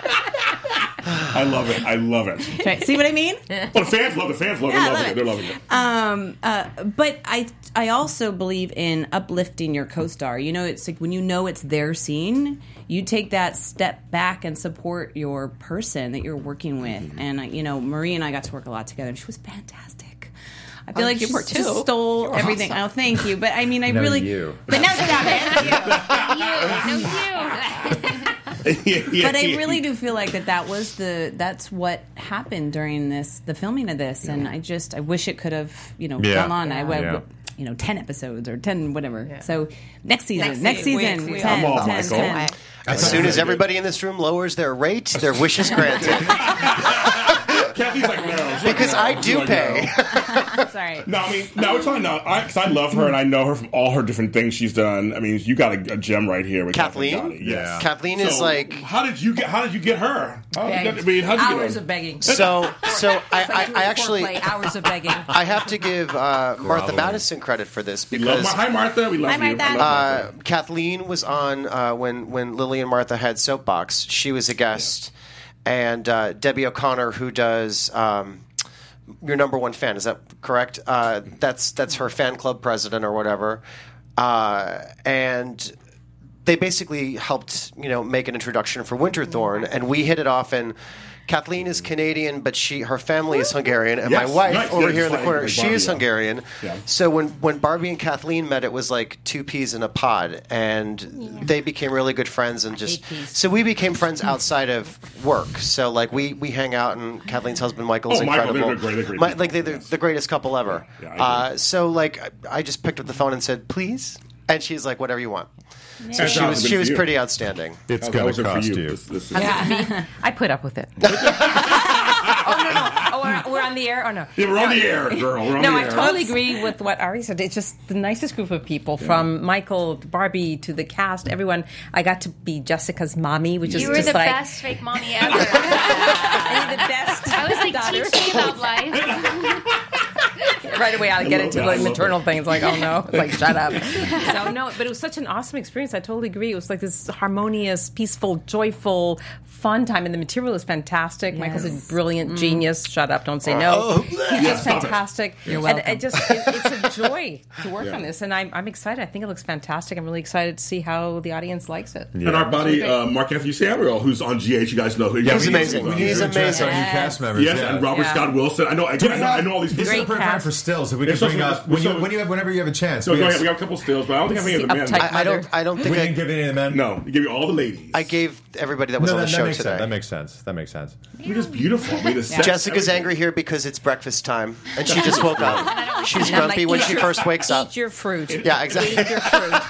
Speaker 1: I love it. I love it.
Speaker 3: okay, see what I mean?
Speaker 1: Well, the fans love it. The fans love it.
Speaker 3: Yeah, I
Speaker 1: They're
Speaker 3: love
Speaker 1: loving it.
Speaker 3: it.
Speaker 1: They're loving it.
Speaker 3: Um, uh, but I I also believe in uplifting your co-star. You know, it's like when you know it's their scene, you take that step back and support your person that you're working with.
Speaker 1: Mm-hmm.
Speaker 3: And uh, you know, Marie and I got to work a lot together, and she was fantastic. I feel
Speaker 14: Oh,
Speaker 3: like
Speaker 14: you
Speaker 3: she
Speaker 14: were
Speaker 3: just
Speaker 14: too.
Speaker 3: stole
Speaker 14: You were
Speaker 3: everything.
Speaker 14: awesome.
Speaker 3: Oh, thank you. But I mean, I
Speaker 5: No,
Speaker 3: really.
Speaker 5: you.
Speaker 3: But no, stop it.
Speaker 7: You, no, you.
Speaker 1: yeah, yeah,
Speaker 3: But I
Speaker 1: yeah.
Speaker 3: really do feel like that that was the that's what happened during this the filming of this, and I just I wish it could have you know
Speaker 5: Yeah.
Speaker 3: gone on. I would
Speaker 5: Yeah.
Speaker 3: you know ten episodes or ten whatever. So next season,
Speaker 14: Next
Speaker 3: next,
Speaker 14: season.
Speaker 3: season,
Speaker 14: We- we
Speaker 3: ten,
Speaker 1: all-
Speaker 3: ten,
Speaker 1: Michael.
Speaker 3: ten.
Speaker 4: As soon as everybody in this room lowers their rate, their wish is granted.
Speaker 1: Kathy's like, no. She's like,
Speaker 4: Because
Speaker 1: no.
Speaker 4: I
Speaker 1: She's
Speaker 4: do
Speaker 1: like,
Speaker 4: pay.
Speaker 1: no.
Speaker 3: Sorry.
Speaker 1: No, I mean, no, we're talking now. Because I, love her and I know her from all her different things she's done. I mean, you got a, a gem right here with
Speaker 4: Kathleen?
Speaker 1: Kathleen. Gotti. Yes.
Speaker 4: Kathleen is
Speaker 1: So,
Speaker 4: like-
Speaker 1: how did you get? How did you get her? How did you
Speaker 3: Begged.
Speaker 1: get, I mean, how did you
Speaker 3: Hours
Speaker 1: get her?
Speaker 3: of begging.
Speaker 4: So, so I,
Speaker 3: It's like
Speaker 4: I,
Speaker 3: doing
Speaker 4: I actually,
Speaker 3: foreplay, hours of begging.
Speaker 4: I have to give uh, Martha Madison credit for this
Speaker 1: We love
Speaker 4: because
Speaker 1: Mar- Hi, Martha. We love
Speaker 3: Hi,
Speaker 1: you.
Speaker 3: Martha.
Speaker 1: I love
Speaker 4: uh,
Speaker 1: Martha.
Speaker 4: Kathleen was on uh, when when Lily and Martha had Soapbox. She was a guest, and uh, Debbie O'Connor, who does um, your number one fan, is that correct? Uh, that's that's her fan club president or whatever, uh, and they basically helped you know make an introduction for Winterthorn, and we hit it off and. Kathleen is Canadian, but she her family is Hungarian, and
Speaker 1: Yes,
Speaker 4: my wife
Speaker 1: nice.
Speaker 4: over
Speaker 1: Yeah,
Speaker 4: here in the
Speaker 1: just
Speaker 4: corner,
Speaker 1: like
Speaker 4: she
Speaker 1: Barbie,
Speaker 4: is
Speaker 1: yeah.
Speaker 4: Hungarian.
Speaker 1: Yeah.
Speaker 4: So when when Barbie and Kathleen met, it was like two peas in a pod, and they became really good friends, and just so we became friends outside of work. So like we we hang out, and Kathleen's husband Michael's
Speaker 1: Oh, Michael,
Speaker 4: incredible.
Speaker 1: they're great, they're great
Speaker 4: My-
Speaker 1: people.
Speaker 4: like they're the greatest couple ever.
Speaker 1: Yeah, I agree.
Speaker 4: uh, so like I I just picked up the phone and said, please, and she's like, whatever you want. So
Speaker 1: How's
Speaker 4: she
Speaker 1: it
Speaker 4: was
Speaker 1: been
Speaker 4: she
Speaker 1: for
Speaker 4: was
Speaker 1: you?
Speaker 4: pretty outstanding.
Speaker 5: It's
Speaker 1: How-
Speaker 5: going
Speaker 1: how was
Speaker 5: to
Speaker 1: it for
Speaker 5: cost
Speaker 1: you?
Speaker 5: you.
Speaker 1: This- this is-
Speaker 15: I put up with it. oh no no! Oh, we're, we're on the air. Oh no!
Speaker 1: Yeah, we're on
Speaker 15: No,
Speaker 1: the air, girl. We're on
Speaker 15: no,
Speaker 1: the
Speaker 15: I
Speaker 1: air.
Speaker 15: totally agree with what Ari said. It's just the nicest group of people, from Michael to Barbie to the cast. Everyone. I got to be Jessica's mommy, which is
Speaker 7: You were
Speaker 15: just
Speaker 7: the
Speaker 15: like
Speaker 7: best fake mommy ever.
Speaker 15: the best.
Speaker 7: I was like,
Speaker 15: daughter.
Speaker 7: teach me about life.
Speaker 15: Right away, I get
Speaker 1: love
Speaker 15: into
Speaker 1: that. I
Speaker 15: like
Speaker 1: love
Speaker 15: maternal
Speaker 1: that.
Speaker 15: things. Like, oh no, it's like shut up. So no, but it was such an awesome experience. I totally agree. It was like this harmonious, peaceful, joyful, fun time, and the material is fantastic. Michael's a brilliant genius. Shut up, don't say no.
Speaker 1: Oh,
Speaker 15: He's
Speaker 1: yeah,
Speaker 15: just
Speaker 1: stop it.
Speaker 15: fantastic.
Speaker 3: You're
Speaker 15: And
Speaker 3: welcome.
Speaker 15: it just it, it's a joy to work
Speaker 1: Yeah.
Speaker 15: on this, and I'm I'm excited. I think it looks fantastic. I'm really excited to see how the audience likes it.
Speaker 1: And our buddy uh, Mark Anthony Samuel, who's on G H, you guys know who he
Speaker 5: Yeah,
Speaker 1: is.
Speaker 4: He's amazing.
Speaker 1: Uh,
Speaker 4: He's
Speaker 5: Good
Speaker 4: amazing.
Speaker 5: Our new cast members.
Speaker 1: Yes,
Speaker 5: yeah.
Speaker 1: and Robert
Speaker 15: Yeah.
Speaker 1: Scott Wilson. I know. Again, I know, I know all these
Speaker 5: He's
Speaker 1: people.
Speaker 5: so perfect
Speaker 15: cast.
Speaker 5: for stills. If we
Speaker 1: Yeah,
Speaker 5: can
Speaker 1: so
Speaker 5: bring
Speaker 1: for-
Speaker 5: up when
Speaker 1: so-
Speaker 5: you, when you have, whenever you have a chance.
Speaker 1: So
Speaker 5: we
Speaker 1: go
Speaker 5: have-
Speaker 1: ahead, we got a couple stills, but I don't think I have any of the men.
Speaker 15: Uptight
Speaker 4: I, I don't I don't
Speaker 5: we
Speaker 4: think
Speaker 5: didn't
Speaker 4: I,
Speaker 5: give any of the men.
Speaker 1: No, he gave you all the ladies.
Speaker 4: I gave everybody that was
Speaker 5: no,
Speaker 4: on
Speaker 5: that,
Speaker 4: the
Speaker 5: that
Speaker 4: show
Speaker 5: makes
Speaker 4: today.
Speaker 5: sense. That makes sense. That makes sense.
Speaker 1: You're just beautiful. I mean, the sex,
Speaker 4: Jessica's
Speaker 1: everything.
Speaker 4: angry here because it's breakfast time, and she just woke up. She's
Speaker 15: And I'm
Speaker 4: grumpy
Speaker 15: like,
Speaker 4: when
Speaker 15: eat
Speaker 4: she
Speaker 15: your-
Speaker 4: first wakes up.
Speaker 15: Eat your fruit.
Speaker 4: Yeah, exactly.
Speaker 15: Eat your fruit.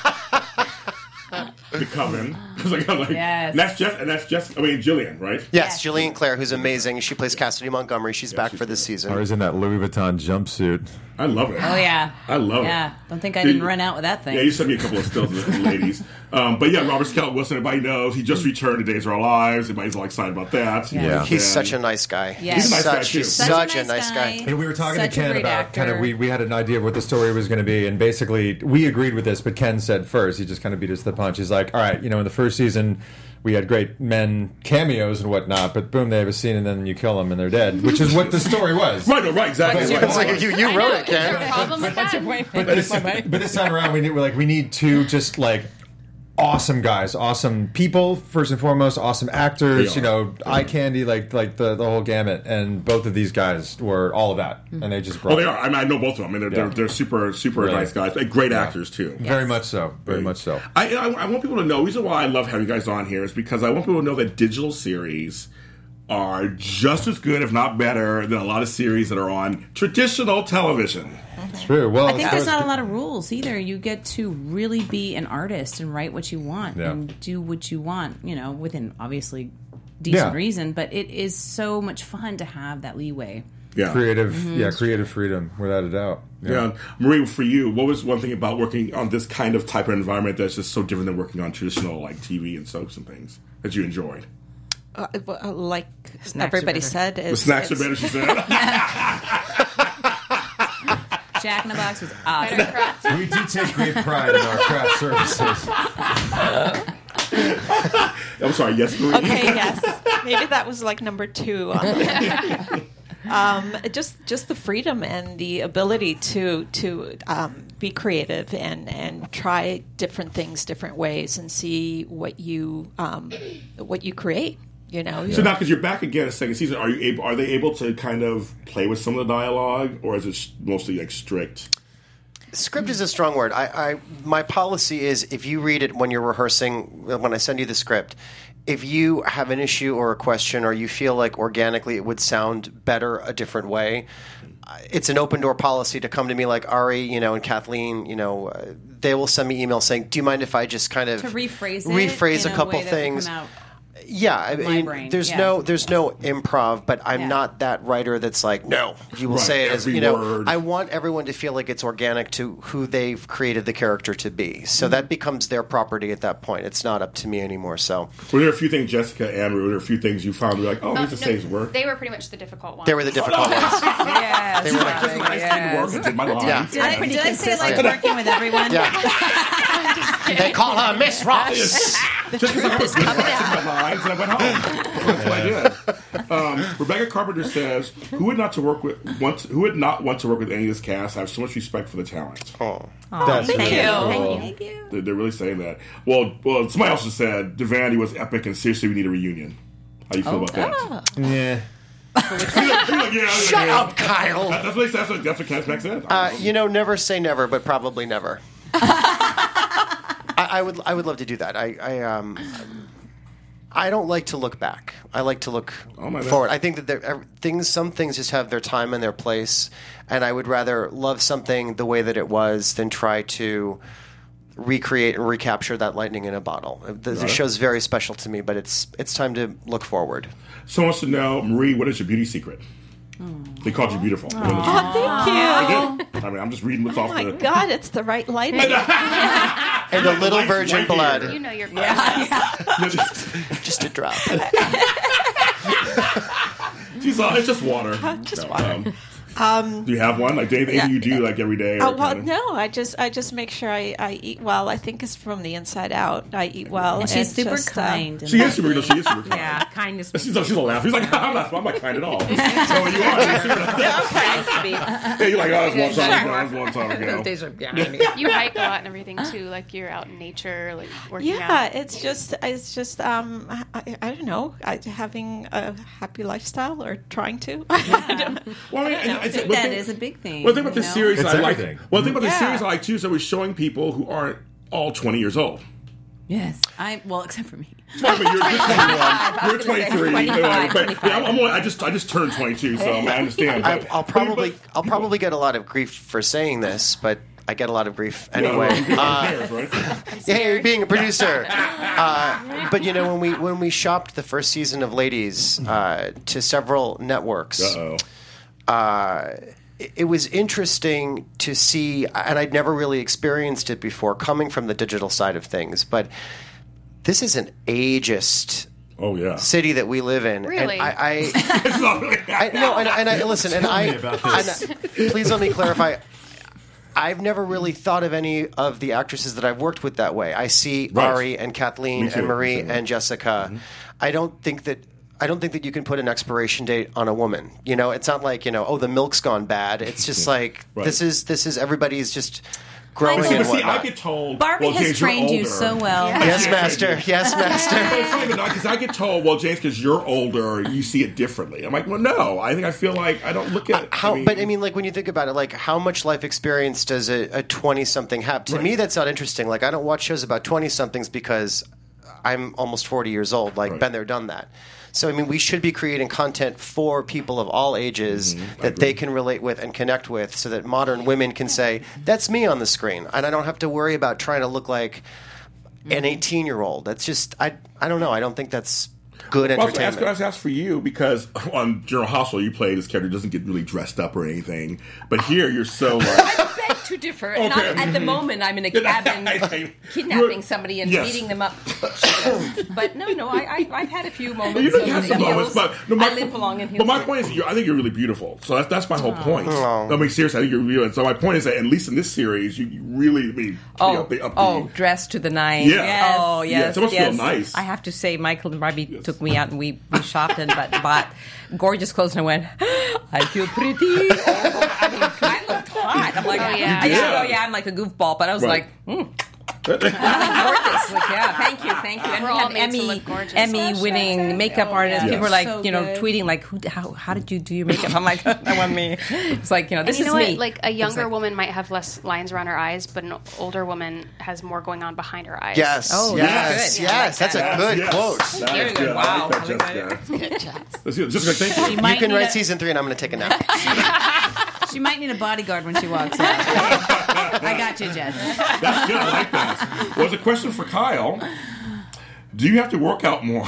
Speaker 1: The Coven. I was like, I'm like,
Speaker 3: Yes.
Speaker 1: And that's Jess. And that's Jess. I mean, Jillian, right?
Speaker 4: Yes, Jillian Clare, who's amazing. She plays Cassidy Montgomery. She's back for this season.
Speaker 5: Or is in that Louis Vuitton jumpsuit.
Speaker 1: I love it.
Speaker 3: Oh yeah,
Speaker 1: I love it.
Speaker 3: Yeah, don't think I
Speaker 1: Did-
Speaker 3: didn't run out with that thing.
Speaker 1: Yeah, you sent me a couple of stills, of the ladies. Um, but yeah, Robert Scott Wilson, everybody knows. He just returned to Days of Our Lives. Everybody's all excited about that.
Speaker 5: Yeah.
Speaker 4: He's
Speaker 1: And-
Speaker 4: such a nice guy.
Speaker 3: Yeah.
Speaker 1: He's a nice
Speaker 4: such,
Speaker 1: guy, too.
Speaker 4: He's
Speaker 3: Such
Speaker 4: such,
Speaker 3: a
Speaker 4: a
Speaker 3: nice
Speaker 4: nice guy.
Speaker 3: guy.
Speaker 5: And we were talking
Speaker 3: Such a
Speaker 5: to Ken
Speaker 3: great
Speaker 5: about
Speaker 3: actor.
Speaker 5: kind of we, we had an idea of what the story was going to be, and basically we agreed with this, but Ken said first. He just kind of beat us to the punch. He's like, "All right, you know, in the first season, we had great men cameos and whatnot, but boom, they have a scene, and then you kill them and they're dead," which is what the story was.
Speaker 1: Right, no, right, exactly.
Speaker 4: It's
Speaker 1: Right.
Speaker 4: like you, you
Speaker 7: I
Speaker 4: wrote
Speaker 7: know.
Speaker 4: it,
Speaker 7: Is there a
Speaker 4: Ken.
Speaker 7: problem with that?
Speaker 5: But this, but this time around, we need, we're like, we need two just like awesome guys, awesome people first and foremost, awesome actors.
Speaker 1: They
Speaker 5: You
Speaker 1: are.
Speaker 5: know, eye candy, like like the, the whole gamut. And both of these guys were all of that, and they just brought.
Speaker 1: Well, they are. I mean, I know both of them. I mean, they're,
Speaker 5: Yeah.
Speaker 1: they're, they're super, super
Speaker 5: Really.
Speaker 1: nice guys. And great actors, too.
Speaker 5: Very much so. Very much so.
Speaker 1: I, I, I want people to know, the reason why I love having you guys on here is because I want people to know that digital series are just as good, if not better, than a lot of series that are on traditional television.
Speaker 5: True. Well,
Speaker 3: I think
Speaker 5: it's-
Speaker 3: there's not a lot of rules either. You get to really be an artist and write what you want
Speaker 5: Yeah.
Speaker 3: and do what you want, you know, within obviously decent
Speaker 5: Yeah.
Speaker 3: reason. But it is so much fun to have that leeway.
Speaker 1: Yeah.
Speaker 5: creative,
Speaker 3: Mm-hmm.
Speaker 5: yeah, creative freedom, without a doubt.
Speaker 1: Yeah. Marie, for you, what was one thing about working on this kind of type of environment that's just so different than working on traditional like T V and soaps and things that you enjoyed?
Speaker 14: Uh, well, like
Speaker 15: Snacks are
Speaker 14: everybody
Speaker 15: better.
Speaker 14: said,
Speaker 1: The
Speaker 14: is
Speaker 1: snacks are
Speaker 14: it's-
Speaker 1: better, she said.
Speaker 3: Jack in the Box was awesome.
Speaker 7: Better craft.
Speaker 5: We do take great pride in our craft services.
Speaker 1: I'm sorry, yes, Marie?
Speaker 14: Okay, yes. Maybe that was like number two. On the um, just just the freedom and the ability to to um, be creative and, and try different things different ways and see what you um, what you create. You know.
Speaker 1: So now, because you're back again a second season, are you able? Are they able to kind of play with some of the dialogue, or is it sh- mostly like strict?
Speaker 4: Script is a strong word. I, I my policy is if you read it when you're rehearsing, when I send you the script, if you have an issue or a question or you feel like organically it would sound better a different way, it's an open door policy to come to me like Ari, you know, and Kathleen, you know, uh, they will send me emails saying, "Do you mind if I just kind of
Speaker 3: To rephrase it
Speaker 4: rephrase
Speaker 3: in
Speaker 4: a
Speaker 3: a
Speaker 4: couple
Speaker 3: way that will
Speaker 4: things?"
Speaker 3: come out
Speaker 4: Yeah, I
Speaker 3: of my
Speaker 4: mean,
Speaker 3: brain,
Speaker 4: there's
Speaker 3: yeah.
Speaker 4: no there's no improv, but I'm
Speaker 3: Yeah.
Speaker 4: not that writer that's like, no, you will
Speaker 1: Right,
Speaker 4: say it as
Speaker 1: every
Speaker 4: you know.
Speaker 1: word.
Speaker 4: I want everyone to feel like it's organic to who they've created the character to be. So
Speaker 3: Mm-hmm.
Speaker 4: that becomes their property at that point. It's not up to me anymore. So
Speaker 1: Were there a few things, Jessica and Marie, were there a few things you found? You're like, oh,
Speaker 7: Uh,
Speaker 1: these are the
Speaker 7: no,
Speaker 1: same work.
Speaker 7: They were pretty much the difficult ones.
Speaker 4: they were the difficult ones.
Speaker 15: Yes.
Speaker 4: They were like,
Speaker 1: Just nice to work and did my lines.
Speaker 4: Yeah.
Speaker 3: Did I,
Speaker 15: pretty
Speaker 3: did I say like
Speaker 4: consistent.
Speaker 3: working with everyone?
Speaker 4: Yeah. They call her Miss Ross.
Speaker 1: Just because I was writing my lines and I went home. That's what I did. Um, Rebecca Carpenter says, "Who would not to work with want who would not want to work with any of this cast? I have so much respect for the talent."
Speaker 4: Oh.
Speaker 5: That's
Speaker 14: thank
Speaker 5: really
Speaker 14: you.
Speaker 5: cool.
Speaker 3: Thank you.
Speaker 1: They're, they're really saying that. Well, well, somebody else just said Devanny was epic, and seriously, we need a reunion. How you feel
Speaker 3: Oh,
Speaker 1: about that?
Speaker 14: Ah.
Speaker 5: Yeah.
Speaker 1: Like, yeah,
Speaker 4: Shut
Speaker 1: yeah.
Speaker 4: up, Kyle.
Speaker 1: That- That's what he says. That's what, that's what Ken Speck said.
Speaker 4: Uh, you know, never say never, but probably never. I, I would, I would love to do that. I, I, um, I don't like to look back. I like to look
Speaker 1: Oh, my bad.
Speaker 4: forward. I think that there, things, some things just have their time and their place, and I would rather love something the way that it was than try to recreate and recapture that lightning in a bottle. The, the
Speaker 1: Right.
Speaker 4: show's very special to me, but it's it's time to look forward.
Speaker 1: Someone wants to know, Marie, what is your beauty secret? They called you beautiful.
Speaker 14: Oh, thank you.
Speaker 1: I did. I mean, I'm just reading what's
Speaker 14: Oh
Speaker 1: off
Speaker 14: my
Speaker 1: the.
Speaker 14: God, it's the right lighting.
Speaker 4: And the little
Speaker 1: Lights
Speaker 4: virgin
Speaker 1: right
Speaker 4: blood.
Speaker 1: here.
Speaker 7: You know your
Speaker 4: Just a drop.
Speaker 1: She's all, it's just water.
Speaker 14: Just
Speaker 1: No,
Speaker 14: water.
Speaker 1: um,
Speaker 14: Um,
Speaker 1: do you have one? Like anything
Speaker 14: Yeah.
Speaker 1: you do like every day? Or
Speaker 14: Oh, well,
Speaker 1: kinda-
Speaker 14: no. I just, I just make sure I, I eat well. I think it's from the inside out. I eat well,
Speaker 3: And she's super
Speaker 14: just, uh,
Speaker 3: kind.
Speaker 1: She is super. No, she is super kind.
Speaker 15: Yeah, kindness.
Speaker 1: She's, she's a laugh. He's like, I'm not, I'm not kind at all. So you are. You're super- Yeah, you're like, oh, that's one time ago. That's one time ago.
Speaker 15: Those days are behind me.
Speaker 7: You hike a lot and everything too. Like you're out in nature, like working
Speaker 14: Yeah,
Speaker 7: out.
Speaker 14: it's just, it's just, um, I, I don't know, I, having a happy lifestyle or trying to. I don't know.
Speaker 1: Well, I mean,
Speaker 14: I don't know.
Speaker 1: I think
Speaker 3: That
Speaker 1: one
Speaker 3: is
Speaker 1: thing-
Speaker 3: a big thing.
Speaker 1: Well, the thing about
Speaker 3: you
Speaker 1: the
Speaker 3: know?
Speaker 1: series
Speaker 5: It's
Speaker 1: I like.
Speaker 5: everything.
Speaker 1: Well, the thing about the
Speaker 14: Yeah.
Speaker 1: series I like too is that we're showing people who aren't all twenty years old.
Speaker 3: Yes, I well, except for me.
Speaker 1: Well, but you're, you're twenty-one. You're
Speaker 15: was gonna say
Speaker 1: twenty-three.
Speaker 15: twenty-five,
Speaker 1: but yeah, I'm, I'm only, I just I just turned twenty-two, so I understand.
Speaker 4: I,
Speaker 1: But,
Speaker 4: I'll probably I'll probably get a lot of grief for saying this, but I get a lot of grief anyway.
Speaker 1: Yeah, well,
Speaker 4: Uh,
Speaker 1: who cares, right?
Speaker 4: yeah, you're being a producer. Uh, but you know, when we when we shopped the first season of Ladies uh, to several networks,
Speaker 1: Uh-oh.
Speaker 4: uh, it, it was interesting to see, and I'd never really experienced it before, coming from the digital side of things. But this is an ageist.
Speaker 1: Oh yeah.
Speaker 4: City that we live in,
Speaker 7: Really?
Speaker 4: and I, I
Speaker 1: It's not really
Speaker 4: I, no, and, and I listen, and
Speaker 5: Tell
Speaker 4: I,
Speaker 5: me about this.
Speaker 4: and, uh, please let me clarify. I've never really thought of any of the actresses that I've worked with that way. I see
Speaker 1: Right.
Speaker 4: Ari and Kathleen
Speaker 1: Me too.
Speaker 4: and Marie
Speaker 1: Me too.
Speaker 4: and Jessica. I don't think that. I don't think that you can put an expiration date on a woman. You know, it's not like, you know, oh, the milk's gone bad. It's just like
Speaker 1: Right.
Speaker 4: this is this is everybody's just growing
Speaker 1: See,
Speaker 4: and
Speaker 1: but see, I
Speaker 4: whatnot.
Speaker 1: get told.
Speaker 3: Barbie
Speaker 1: well,
Speaker 3: has
Speaker 1: James, you're
Speaker 3: trained you
Speaker 1: older.
Speaker 3: so well.
Speaker 4: Yes, master. Yes, master.
Speaker 1: Because I get told, well, James, because you're older, you see it differently. I'm like, well, no. I think I feel like I don't look at it.
Speaker 4: How,
Speaker 1: I mean,
Speaker 4: but I mean, like when you think about it, like how much life experience does a twenty-something have? To
Speaker 1: Right.
Speaker 4: me, that's not interesting. Like I don't watch shows about twenty-somethings because I'm almost forty years old. Like
Speaker 1: Right.
Speaker 4: been there, done that. So I mean, we should be creating content for people of all ages
Speaker 1: Mm-hmm. I
Speaker 4: that
Speaker 1: agree.
Speaker 4: they can relate with and connect with, so that modern women can say, "That's me on the screen," and I don't have to worry about trying to look like an eighteen-year-old. That's just I. I don't know. I don't think that's good
Speaker 1: Well, I was
Speaker 4: entertainment.
Speaker 1: ask, I was asked for you because on General Hospital, you play this character who doesn't get really dressed up or anything, but here you're so like.
Speaker 15: I beg to differ.
Speaker 1: Okay.
Speaker 15: Not at the
Speaker 1: Mhm.
Speaker 15: moment. I'm in a cabin
Speaker 1: I-
Speaker 15: kidnapping somebody and
Speaker 1: Yes.
Speaker 15: beating them up. But no, no, I, I, I've had a few moments.
Speaker 1: Well, you don't
Speaker 15: of
Speaker 1: have some
Speaker 15: heels.
Speaker 1: moments, but no, my,
Speaker 15: I live along in
Speaker 1: But my
Speaker 15: heels.
Speaker 1: point is, that you're, I think you're really beautiful. So that's, that's my whole point.
Speaker 4: Aw.
Speaker 1: I mean, seriously, I think you're really. So my point is that at least in this series, you, you really, I mean,
Speaker 15: Oh,
Speaker 1: up the, up
Speaker 15: oh,
Speaker 1: the,
Speaker 15: dressed to the nines.
Speaker 1: Yeah. Yes.
Speaker 15: Oh,
Speaker 1: Yeah,
Speaker 15: yes.
Speaker 1: it must feel
Speaker 15: yes.
Speaker 1: nice.
Speaker 15: I have to say, Michael and Barbie took me out and we, we shopped and bought, bought gorgeous clothes, and I went, I feel pretty. Oh, I mean, I looked hot. I'm like,
Speaker 7: Oh, yeah.
Speaker 15: I
Speaker 1: You
Speaker 15: used to
Speaker 1: did.
Speaker 15: go, yeah, I'm like a goofball, but I was
Speaker 1: Right.
Speaker 15: like, hmm. gorgeous. Like, yeah, thank you, thank you. And
Speaker 7: We're
Speaker 15: we
Speaker 7: all
Speaker 15: had
Speaker 7: made to
Speaker 15: Emmy,
Speaker 7: look gorgeous.
Speaker 15: Emmy-winning makeup
Speaker 3: Oh,
Speaker 15: artists.
Speaker 3: yeah.
Speaker 15: People were like,
Speaker 3: So
Speaker 15: you know,
Speaker 3: good.
Speaker 15: tweeting like, who, how, how did you do your makeup? I'm like, that wasn't me. It's like, you know,
Speaker 7: And
Speaker 15: this
Speaker 7: you know
Speaker 15: is
Speaker 7: what?
Speaker 15: me.
Speaker 7: Like a younger
Speaker 15: like-
Speaker 7: woman might have less lines around her eyes, but an older woman has more going on behind her eyes.
Speaker 4: Yes.
Speaker 15: Oh,
Speaker 4: yes.
Speaker 15: good.
Speaker 4: Yes.
Speaker 15: Yeah, I like
Speaker 4: That's
Speaker 15: that.
Speaker 4: a good
Speaker 1: yes.
Speaker 4: quote.
Speaker 1: That
Speaker 15: Very
Speaker 1: is
Speaker 15: good.
Speaker 1: good.
Speaker 15: Wow.
Speaker 1: I like that,
Speaker 15: I
Speaker 1: Jessica.
Speaker 14: Good job.
Speaker 1: Let's see. Jessica, thank you.
Speaker 4: You
Speaker 3: might
Speaker 4: can
Speaker 3: need
Speaker 4: write
Speaker 3: a-
Speaker 4: season three, and I'm going to take a nap.
Speaker 3: She might need a bodyguard when she walks out. I got you, Jess.
Speaker 1: That's good. I like that. Well, there's a question for Kyle. Do you have to work out more?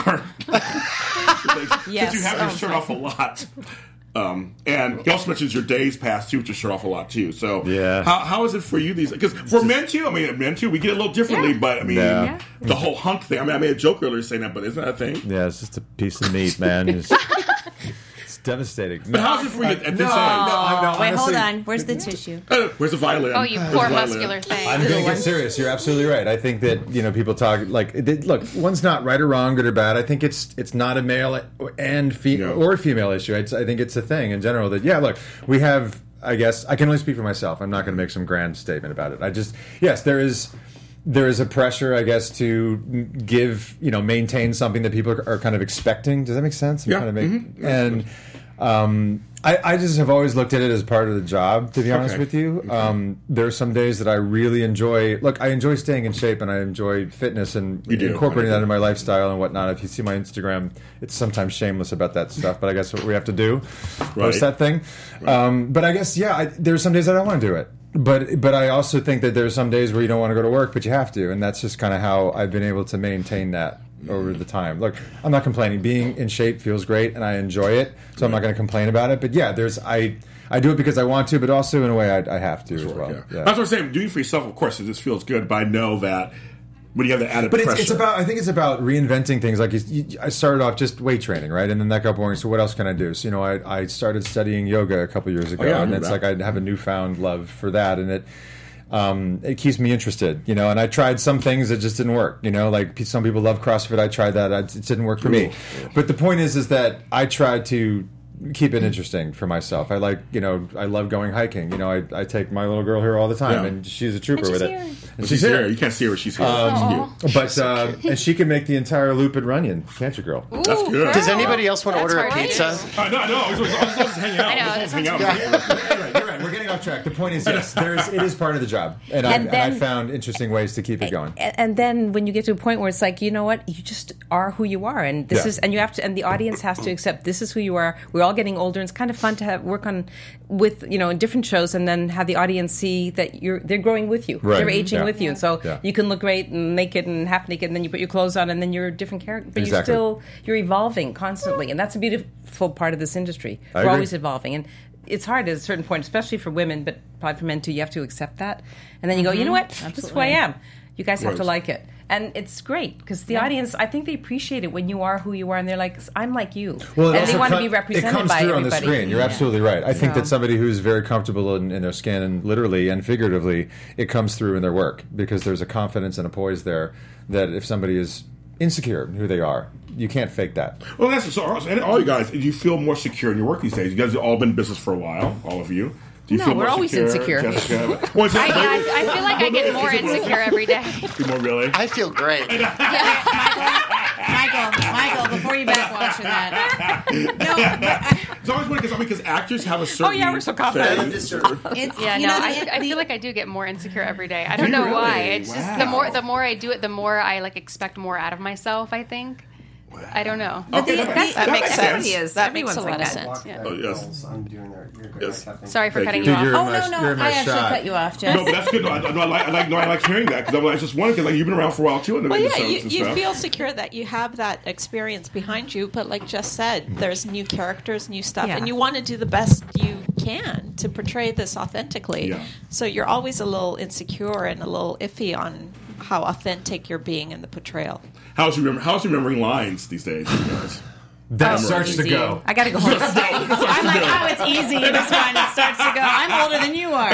Speaker 1: Because
Speaker 15: Yes.
Speaker 1: you have your
Speaker 15: Oh,
Speaker 1: shirt off a lot. Um, and he also mentions your days pass too with your shirt off a lot too. So
Speaker 5: Yeah.
Speaker 1: how, how is it for you these? Because for men too, I mean, men too, we get it a little differently. But I mean,
Speaker 5: Yeah. Yeah.
Speaker 1: the whole hunk thing. I mean, I made a joke earlier saying that, but isn't that a thing?
Speaker 5: Yeah, it's just a piece of meat, man. It's, it's devastating.
Speaker 1: But how's it for you at this
Speaker 5: no,
Speaker 1: age?
Speaker 5: no, I- no,
Speaker 3: Wait, hold
Speaker 5: honestly-
Speaker 3: on. Where's the tissue?
Speaker 1: Uh, Where's the violin?
Speaker 7: Oh, you
Speaker 1: Where's
Speaker 7: poor
Speaker 1: the violin?
Speaker 7: muscular thing.
Speaker 5: I'm going to get serious. You're absolutely right. I think that, you know, people talk like it, look, one's not right or wrong, good or bad. I think it's it's not a male and fe-
Speaker 1: Yeah.
Speaker 5: or female issue. It's, I think it's a thing in general that yeah, look, we have. I guess I can only speak for myself. I'm not going to make some grand statement about it. I just yes, there is. there is a pressure, I guess, to give, you know, maintain something that people are kind of expecting. Does that make sense? I'm
Speaker 1: Yeah.
Speaker 5: Kind of make,
Speaker 1: Mm-hmm.
Speaker 5: And um, I, I just have always looked at it as part of the job, to be honest
Speaker 1: Okay.
Speaker 5: with you. Um, there are some days that I really enjoy. Look, I enjoy staying in shape, and I enjoy fitness and
Speaker 1: You do.
Speaker 5: incorporating that into my lifestyle and whatnot. If you see my Instagram, it's sometimes shameless about that stuff, but I guess what we have to do,
Speaker 1: Right.
Speaker 5: post that thing. Um, but I guess, yeah, I, there's some days that I don't want to do it. But but I also think that there's some days where you don't want to go to work, but you have to, and that's just kind of how I've been able to maintain that over the time. Look, I'm not complaining. Being in shape feels great, and I enjoy it, so I'm not going to complain about it. But yeah, there's I I do it because I want to, but also in a way I, I have to as well.
Speaker 1: Yeah.
Speaker 5: Yeah.
Speaker 1: That's what I'm saying. Doing it for yourself, of course, it just feels good, but I know that when you have the added
Speaker 5: But it's,
Speaker 1: pressure.
Speaker 5: it's about. I think it's about reinventing things. Like you, you, I started off just weight training, right, and then that got boring. So what else can I do? So you know, I, I started studying yoga a couple years ago,
Speaker 1: Oh, yeah, I
Speaker 5: and
Speaker 1: remember
Speaker 5: it's
Speaker 1: that.
Speaker 5: like I have a newfound love for that, and it. Um, it keeps me interested, you know, and I tried some things that just didn't work, you know, like pe- some people love CrossFit. I tried that. I, it didn't work for me. But the point is, is that I tried to keep it interesting for myself. I like, you know, I love going hiking. You know, I, I take my little girl here all the time,
Speaker 1: Yeah.
Speaker 5: and she's a trooper
Speaker 1: And she's
Speaker 5: with
Speaker 1: here.
Speaker 5: it.
Speaker 1: Well, she's here. You can't see her. She's here.
Speaker 5: Um,
Speaker 1: She's
Speaker 5: but uh, and she can make the entire loop at Runyon, can't you, girl?
Speaker 1: That's good.
Speaker 4: Does anybody else want to
Speaker 7: That's
Speaker 4: order a
Speaker 7: right.
Speaker 4: pizza?
Speaker 1: Uh, no, no. I was, I was, I was just hanging out.
Speaker 7: I know,
Speaker 1: I was
Speaker 7: that
Speaker 1: just hanging out.
Speaker 7: sounds
Speaker 5: You're right, you're right. We're getting off track. The point is, yes, there's, it is part of the job, and, I,
Speaker 15: And
Speaker 5: and I
Speaker 15: then-
Speaker 5: found interesting ways to keep it going.
Speaker 15: And, and then when you get to a point where it's like, you know what, you just are who you are, and this
Speaker 5: Yeah.
Speaker 15: is, and you have to, and the audience has to accept this is who you are. We're all getting older, and it's kind of fun to have work on with you know in different shows, and then have the audience see that you're they're growing with you,
Speaker 5: Right.
Speaker 15: they're aging
Speaker 5: Yeah.
Speaker 15: with you, and so
Speaker 5: Yeah.
Speaker 15: you can look great and naked and half naked, and then you put your clothes on, and then you're a different character, but you're
Speaker 5: Exactly.
Speaker 15: still you're evolving constantly, and that's a beautiful part of this industry.
Speaker 5: I
Speaker 15: We're
Speaker 5: agree.
Speaker 15: always evolving, and it's hard at a certain point, especially for women, but probably for men too. You have to accept that, and then you go, you know what, this is who I am. You guys have to
Speaker 1: Right.
Speaker 15: like it. And it's great because the audience, I think they appreciate it when you are who you are, and they're like, "I'm like you,"
Speaker 5: Well, it
Speaker 15: and they
Speaker 5: also
Speaker 15: want to
Speaker 5: co-
Speaker 15: be represented
Speaker 5: It comes
Speaker 15: by
Speaker 5: through
Speaker 15: everybody.
Speaker 5: on the screen. You're
Speaker 15: Yeah.
Speaker 5: absolutely right. I think
Speaker 15: So-
Speaker 5: that somebody who's very comfortable in, in their skin, and literally and figuratively, it comes through in their work because there's a confidence and a poise there that if somebody is insecure in who they are, you can't fake that.
Speaker 1: Well, that's so. And all you guys, do you feel more secure in your work these days? You guys have all been in business for a while, all of you. Do you
Speaker 15: No,
Speaker 1: feel
Speaker 15: we're
Speaker 1: more
Speaker 15: always
Speaker 1: secure,
Speaker 15: insecure.
Speaker 1: Jessica? Well, it's-
Speaker 7: I, I, I feel like I get more insecure every day.
Speaker 1: You more really?
Speaker 4: I feel great.
Speaker 3: Michael, Michael, before you backwash in that. No, but I,
Speaker 1: It's always funny because because actors have a certain.
Speaker 15: Oh, yeah, we're so confident.
Speaker 1: phase.
Speaker 3: it's
Speaker 7: Yeah,
Speaker 3: you
Speaker 7: no,
Speaker 3: know,
Speaker 7: I,
Speaker 3: the-
Speaker 7: I
Speaker 3: the-
Speaker 7: feel like I do get more insecure every day. I don't
Speaker 1: Do you
Speaker 7: know
Speaker 1: really?
Speaker 7: why. It's just the
Speaker 1: Wow.
Speaker 7: more the more I do it, the more I like expect more out of myself. I think. I don't know.
Speaker 1: Okay,
Speaker 3: the-
Speaker 1: that,
Speaker 3: that's-
Speaker 14: That makes sense.
Speaker 15: Everybody is.
Speaker 14: That makes a
Speaker 15: Everyone's
Speaker 14: lot
Speaker 15: like
Speaker 14: of
Speaker 15: that.
Speaker 14: sense.
Speaker 7: Yeah.
Speaker 1: Oh, yes.
Speaker 4: I'm doing that. You're good.
Speaker 1: Yes.
Speaker 4: Kathleen.
Speaker 7: Sorry for
Speaker 1: Thank
Speaker 7: cutting
Speaker 1: you.
Speaker 7: you,
Speaker 5: Dude, you're
Speaker 7: off.
Speaker 5: in
Speaker 3: Oh
Speaker 5: my,
Speaker 3: no, no,
Speaker 5: you're in my
Speaker 3: I actually
Speaker 5: shot.
Speaker 3: cut you off, Jess.
Speaker 1: No, but that's good. No, I, no, I like I like no, I like hearing that because I was just wondering because like you've been around for a while too in the
Speaker 14: Well,
Speaker 1: in the
Speaker 14: yeah,
Speaker 1: shows
Speaker 14: you,
Speaker 1: and
Speaker 14: you
Speaker 1: stuff.
Speaker 14: feel secure that you have that experience behind you, but like Jess said, there's new characters, new stuff,
Speaker 15: Yeah.
Speaker 14: and you want to do the best you can to portray this authentically.
Speaker 1: Yeah.
Speaker 14: So you're always a little insecure and a little iffy on how authentic you're being in the portrayal.
Speaker 1: How's you remember? How's you remembering lines these days? You guys?
Speaker 5: That
Speaker 1: Oh,
Speaker 5: starts to
Speaker 3: easy.
Speaker 5: go.
Speaker 15: I got to go home.
Speaker 3: I'm like, oh, it's easy. This one it starts to go. I'm older than you are.